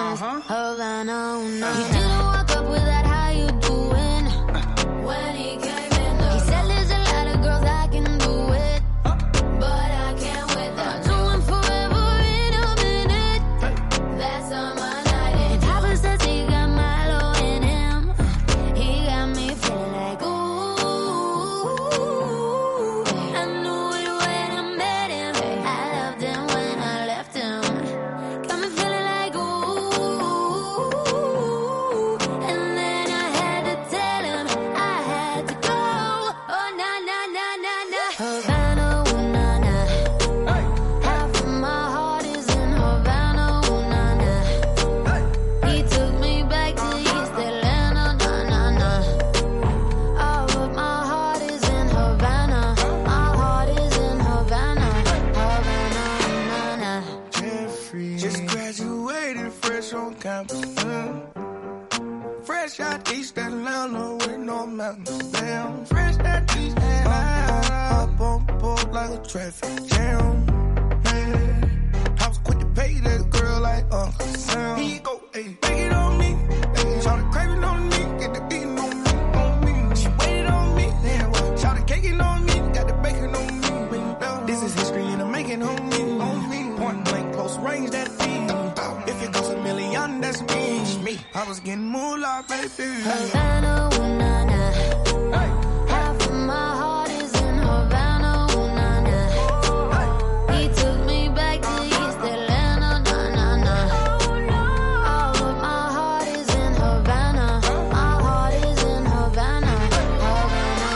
free. Just graduated fresh on campus. Fresh out East Atlanta with no mountains. Damn, fresh out East Atlanta. Up on board like a traffic jam. Man, I was quick to pay that girl like Uncle Sam. He go, hey, take it on me. Hey, shout the craving on me, get the beating on me, on me. She waited on me, damn. Shout the caking on me, got the bacon on me. This is history and I'm making on me, on me. Point blank, close range, that beat. If it goes $1 million, that's me. I was getting moolah, baby. Havana, ooh, nah, nah. Half of my heart is in Havana, ooh, nah, nah. He took me back to East Atlanta, nah, nah, nah. All of my heart is in Havana. My heart is in Havana. Havana,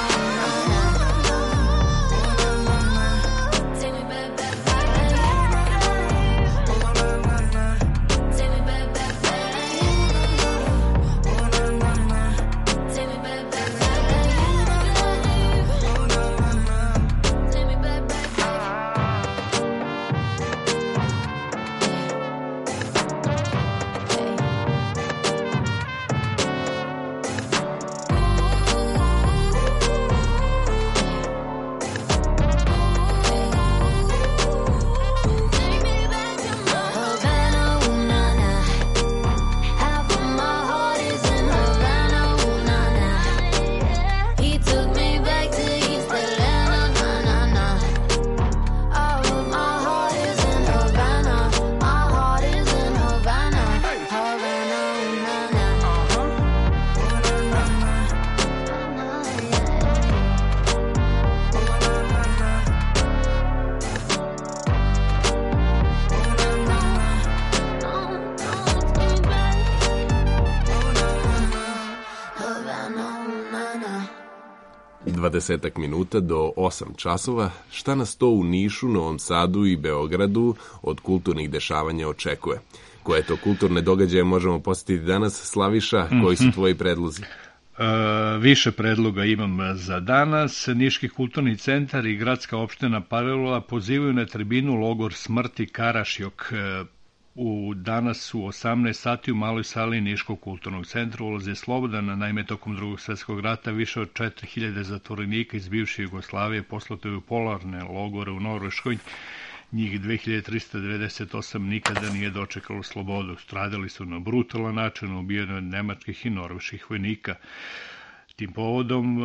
ooh, nah, nah. Take me back, back, back. Take me back, back, back. Dvadesetak minuta do 8 časova. Šta nas to u Nišu, Novom Sadu i Beogradu od kulturnih dešavanja očekuje? Koje to kulturne događaje možemo posjetiti danas? Slaviša, koji su tvoji predlozi? Više predloga imam za danas. Niški kulturni centar i gradska opština Palilula pozivaju na tribinu Logor smrti Karašjok. Danas u 18 sati u maloj sali Niškog kulturnog centra ulaze je slobodan. Naime, tokom Drugog svjetskog rata više od 4000 zatvorenika iz bivše Jugoslavije poslato je u polarne logore u Norveškoj. Njih 2398 nikada nije dočekalo slobodu. Stradali su na brutalan način, ubijeno od nemačkih i norveških vojnika. Tim povodom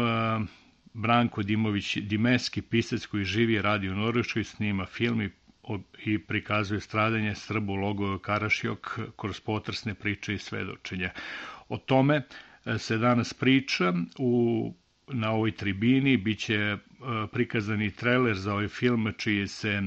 Branko Dimović-Dimeski, pisac koji živi i radi u Norveškoj, snima film i prikazuje stradanje Srba u logoru Karašjok kroz potresne priče i svedočenja. O tome se danas priča. Na ovoj tribini biće prikazan i trailer za ovaj film čije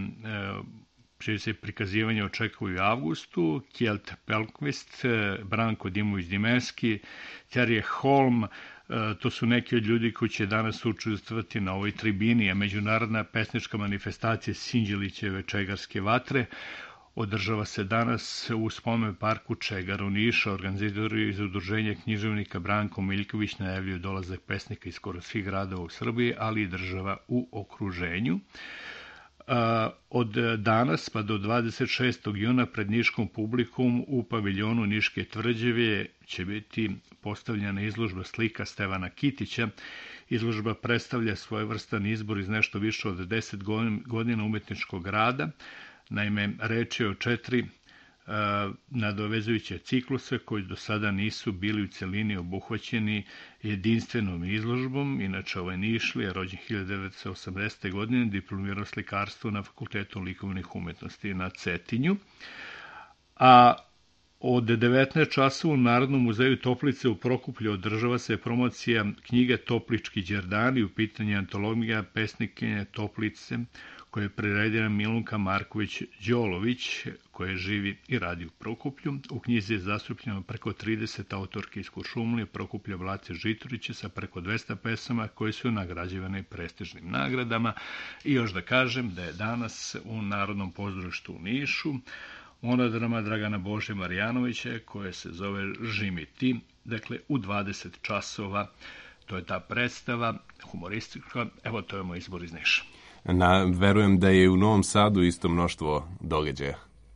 se prikazivanje očekuje u avgustu. Kjeld Pelkvist, Branko Dimović-Dimeski, Terje Holm, to su neki od ljudi koji će danas učestvovati na ovoj tribini, a međunarodna pesnička manifestacija Sinđelićeve Čegarske vatre održava se danas u spomen parku Čegar u Nišu. Organizatori iz udruženja književnika Branko Miljković najavljuju dolazak pesnika iz skoro svih gradova u Srbiji, ali i država u okruženju. Od danas pa do 26. juna pred niškom publikum u paviljonu Niške tvrđave će biti postavljena izložba slika Stevana Kitića. Izložba predstavlja svojevrstan izbor iz nešto više od 10 godina umetničkog rada. Naime, reč je o 4 nadovezujuće cikluse koji do sada nisu bili u celini obuhvaćeni jedinstvenom izložbom. Inače, ovaj Nišlija, rođen 1980. godine, diplomirao slikarstvo na Fakultetu likovnih umetnosti na Cetinju. A od 19 časova u Narodnom muzeju Toplice u Prokuplju održava se promocija knjige Toplički đerdani, u pitanju antologija pesnikinje Toplice, koja je priredila Milunka Marković-Đolović, koja živi i radi u Prokuplju. U knjizi je zastupljeno preko 30 autorki iz Kuršumlije, Prokuplja Vlace Žitorića sa preko 200 pesama koje su nagrađivane prestižnim nagradama. I još da kažem da je danas u Narodnom pozorištu u Nišu monodrama Dragana Bože Marjanovića koja se zove Žimi ti. Dakle, u 20 časova to je ta predstava humoristička. Evo, to je moj izbor iz Niša. Verujem da je u Novom Sadu isto mnoštvo događaja.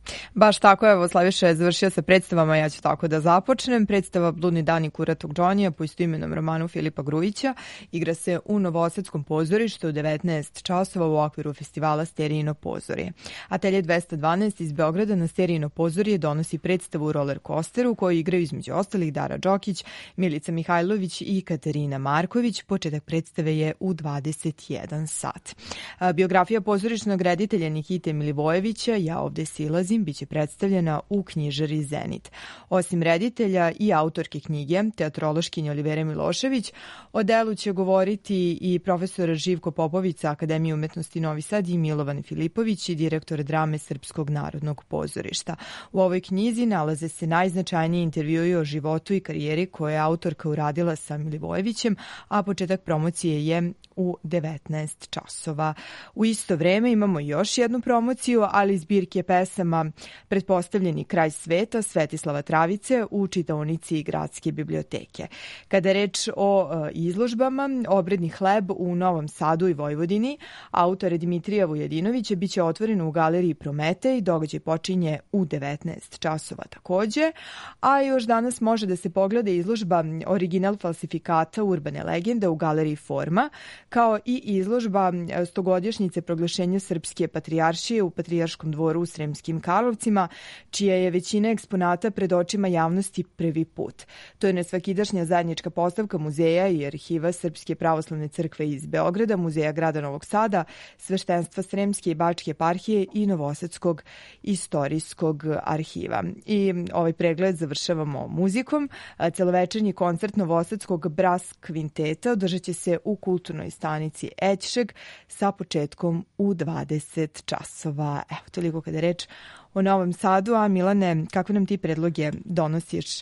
Baš tako, evo, Slaviša je završio sa predstavama, ja ću tako da započnem. Predstava Bludni dani Kuratog Džonija po istoimenom romanu Filipa Grujića igra se u Novosadskom pozorištu u 19 časova u okviru festivala Sterijino pozorje. Atelje 212 iz Beograda na Sterijino pozorje donosi predstavu u roller coasteru koju igraju između ostalih Dara Đokić, Milica Mihajlović i Katarina Marković. Početak predstave je u 21 sat. Biografija pozorišnog reditelja Nikite Milivojevića Ja ovde silazim biće predstavljena u knjižari Zenit. Osim reditelja i autorke knjige, teatrološkinje Olivere Milošević, o delu će govoriti i profesor Živko Popović sa Akademije umetnosti Novi Sad i Milovan Filipović i direktor drame Srpskog narodnog pozorišta. U ovoj knjizi nalaze se najznačajniji intervjui o životu i karijeri koje je autorka uradila sa Milivojevićem, a početak promocije je u 19 časova. U isto vreme imamo još jednu promociju, ali zbirke pesama Pretpostavljeni kraj sveta Svetislava Travice u čitaonici Gradske biblioteke. Kada je reč o izložbama, Obredni hleb u Novom Sadu i Vojvodini, autore Dimitrija Vujedinovića biće otvoreno u galeriji Prometej, događaj počinje u 19 časova takođe, a još danas može da se pogleda izložba Original falsifikata urbane legende u galeriji Forma, kao i izložba stogodišnjice proglašenja Srpske patrijaršije u Patrijarškom dvoru u Sremskim Karlovcima, čija je većina eksponata pred očima javnosti prvi put. To je nesvakidašnja zajednička postavka muzeja i arhiva Srpske pravoslavne crkve iz Beograda, Muzeja grada Novog Sada, Sveštenstva Sremske i Bačke eparhije i Novosadskog istorijskog arhiva. I ovaj pregled završavamo muzikom. Celovečernji koncert Novosadskog Bras kvinteta održat će se u kulturnoj stanici Ećšeg sa početkom u 20 časova. Evo, toliko kada je reč o Novom Sadu. A Milane, kakve nam ti predloge donosiš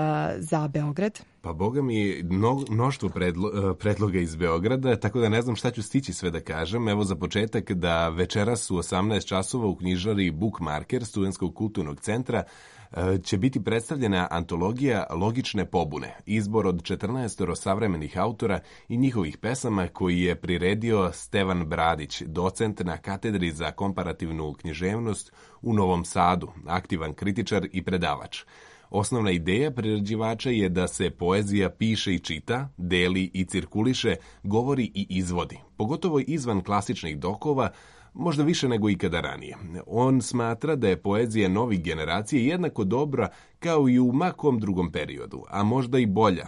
za Beograd? Pa boga mi mnoštvo predloga iz Beograda, tako da ne znam šta ću stići sve da kažem. Evo za početak da večeras u 18 časova u knjižari Bookmarker Studentskog kulturnog centra će biti predstavljena antologija Logične pobune, izbor od 14 savremenih autora i njihovih pesama koji je priredio Stevan Bradić, docent na katedri za komparativnu književnost u Novom Sadu, aktivan kritičar i predavač. Osnovna ideja priređivača je da se poezija piše i čita, deli i cirkuliše, govori i izvodi, pogotovo izvan klasičnih dokova, možda više nego ikada ranije. On smatra da je poezija novih generacija jednako dobra kao i u makom drugom periodu, a možda i bolja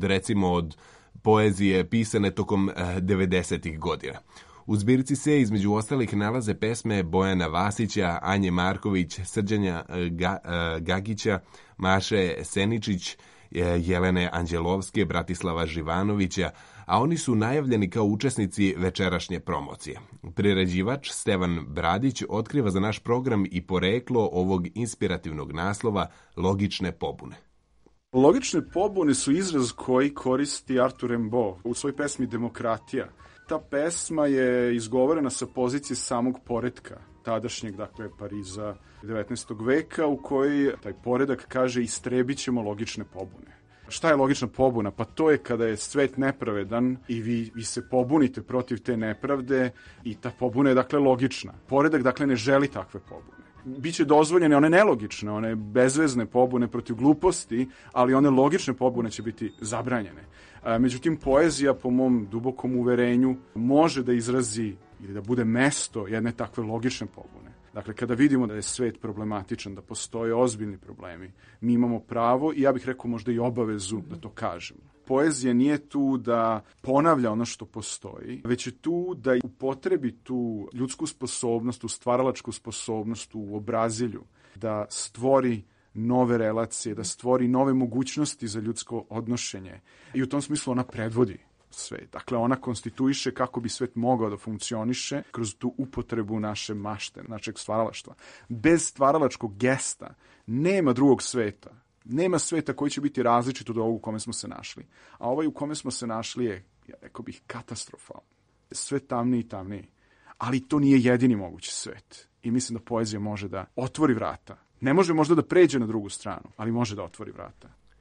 od poezije pisane tokom 90-ih godina. U zbirci se između ostalih nalaze pesme Bojana Vasića, Anje Marković, Srđana Gagića, Maše Seničić, Jelene Anđelovske, Bratislava Živanovića, a oni su najavljeni kao učesnici večerašnje promocije. Priređivač Stevan Bradić otkriva za naš program i poreklo ovog inspirativnog naslova Logične pobune. Logične pobune su izraz koji koristi Arthur Rimbaud u svojoj pesmi Demokratija. Ta pesma je izgovorena sa pozicije samog poretka tadašnjeg, dakle, Pariza 19. veka, u kojoj taj poredak kaže istrebit ćemo logične pobune. Šta je logična pobuna? Pa to je kada je svet nepravedan i vi se pobunite protiv te nepravde i ta pobuna je, dakle, logična. Poredak, dakle, ne želi takve pobune. Biće dozvoljene one nelogične, one bezvezne pobune protiv gluposti, ali one logične pobune će biti zabranjene. Međutim, poezija, po mom dubokom uverenju, može da izrazi ili da bude mesto jedne takve logične pobune. Dakle, kada vidimo da je svet problematičan, da postoje ozbiljni problemi, mi imamo pravo i ja bih rekao možda i obavezu da to kažemo. Poezija nije tu da ponavlja ono što postoji, već je tu da upotrebi tu ljudsku sposobnost, tu stvaralačku sposobnost u obrazilju, da stvori nove relacije, da stvori nove mogućnosti za ljudsko odnošenje. I u tom smislu ona predvodi svet. Dakle, ona konstituiše kako bi svet mogao da funkcioniše kroz tu upotrebu naše mašte, našeg stvaralaštva. Bez stvaralačkog gesta nema drugog sveta. Nema sveta koji će biti različit od ovog u kome smo se našli. A ovaj u kome smo se našli je, ja rekao bih, katastrofalno. Sve tamniji i tamniji. Ali to nije jedini mogući svet. I mislim da poezija može da otvori vrata. Ne može možda da pređe na drugu stranu, ali može da otvori vrata.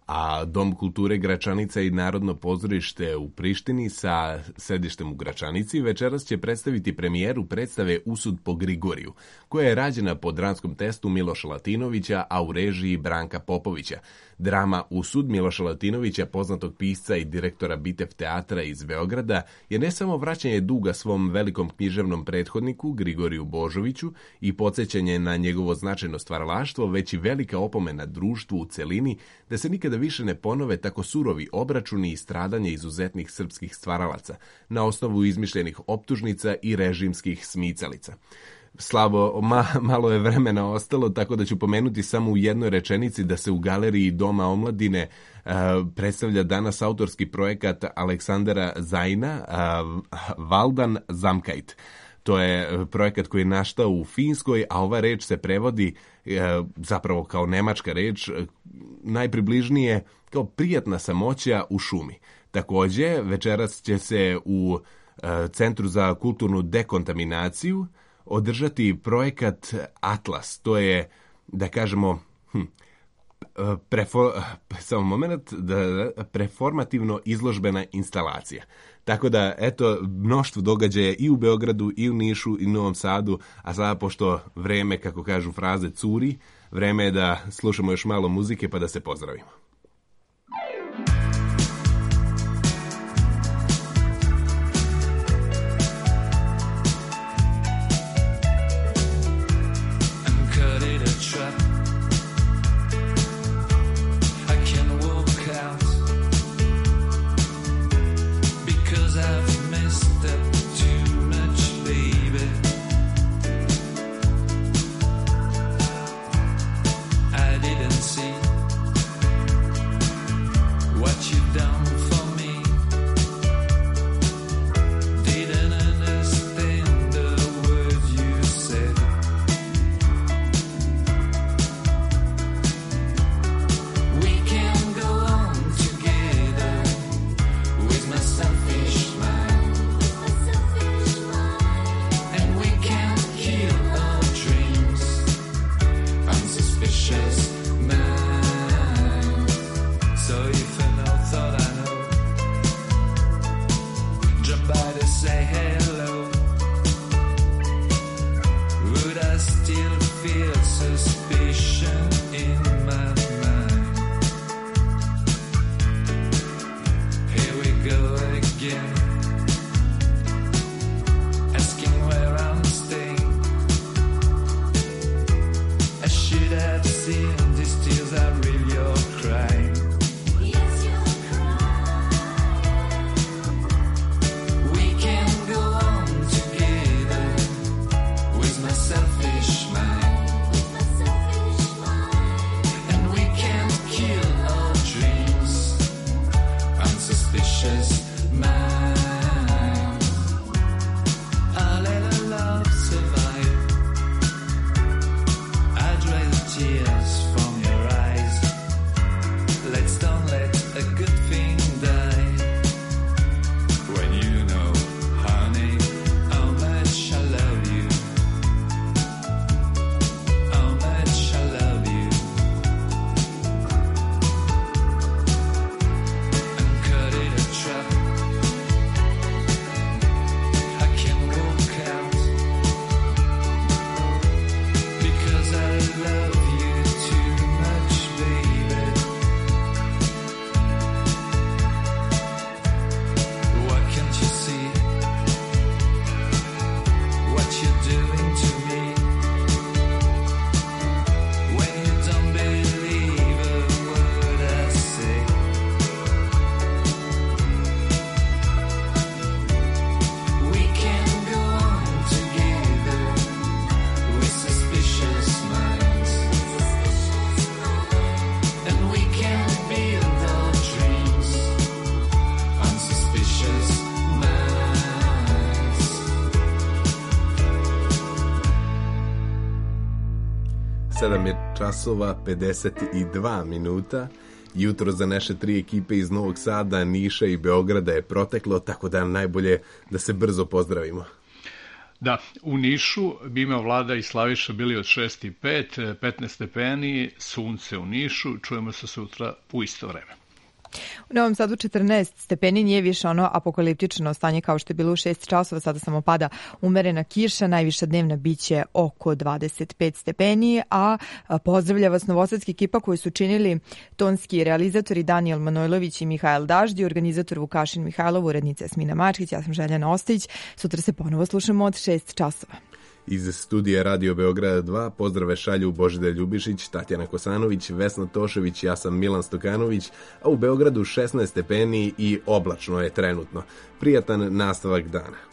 a Dom kulture Gračanica i Narodno pozorište u Prištini sa sedištem u Gračanici večeras će predstaviti premijeru predstave Usud po Grigoriju, koja je rađena po dramskom testu Miloša Latinovića, a u režiji Branka Popovića. Drama Usud Miloša Latinovića, poznatog pisca i direktora Bitev teatra iz Beograda, je ne samo vraćanje duga svom velikom književnom prethodniku Grigoriju Božoviću i podsjećanje na njegovo značajno stvaralaštvo, već i velika opomena društvu u celini da se nikada više ne ponove tako surovi obračuni i stradanje izuzetnih srpskih stvaralaca na osnovu izmišljenih optužnica i režimskih smicalica. Slavo, malo je vremena ostalo, tako da ću pomenuti samo u jednoj rečenici da se u Galeriji Doma omladine predstavlja danas autorski projekat Aleksandara Zajna, Valdan Zamkajt. To je projekat koji je nastao u Finskoj, a ova reč se prevodi zapravo kao nemačka reč, najpribližnije kao prijatna samoća u šumi. Takođe, večeras će se u Centru za kulturnu dekontaminaciju održati projekat Atlas. To je, da kažemo, preformativno izložbena instalacija. Tako da, eto, mnoštvo događaja i u Beogradu, i u Nišu, i u Novom Sadu, a sada, pošto vreme, kako kažu fraze, curi, vreme je da slušamo još malo muzike pa da se pozdravimo. Časova 52 minuta. Jutro za naše tri ekipe iz Novog Sada, Niša i Beograda je proteklo, tako da najbolje da se brzo pozdravimo. Da, u Nišu bi imao Vlada i Slaviša bili od 6 i 5, 15 stepeni, sunce u Nišu, čujemo se sutra u isto vreme. U Novom Sadu 14 stepeni, nije više ono apokaliptično stanje kao što je bilo u 6 časova, sada samo pada umerena kiša, najviša dnevna biće oko 25 stepeni, a pozdravlja vas novosadski ekipa koji su činili tonski realizatori Danijel Manojlović i Mihajl Daždi, organizator Vukašin Mihajlov, urednica Jasmina Mačkić, ja sam Željana Ostojić. Sutra se ponovo slušamo od 6 časova. Iz studija Radio Beograda 2 pozdrave šalju Božidar Ljubišić, Tatjana Kosanović, Vesna Tošević, ja sam Milan Stokanović, a u Beogradu 16 stepeni i oblačno je trenutno. Prijatan nastavak dana.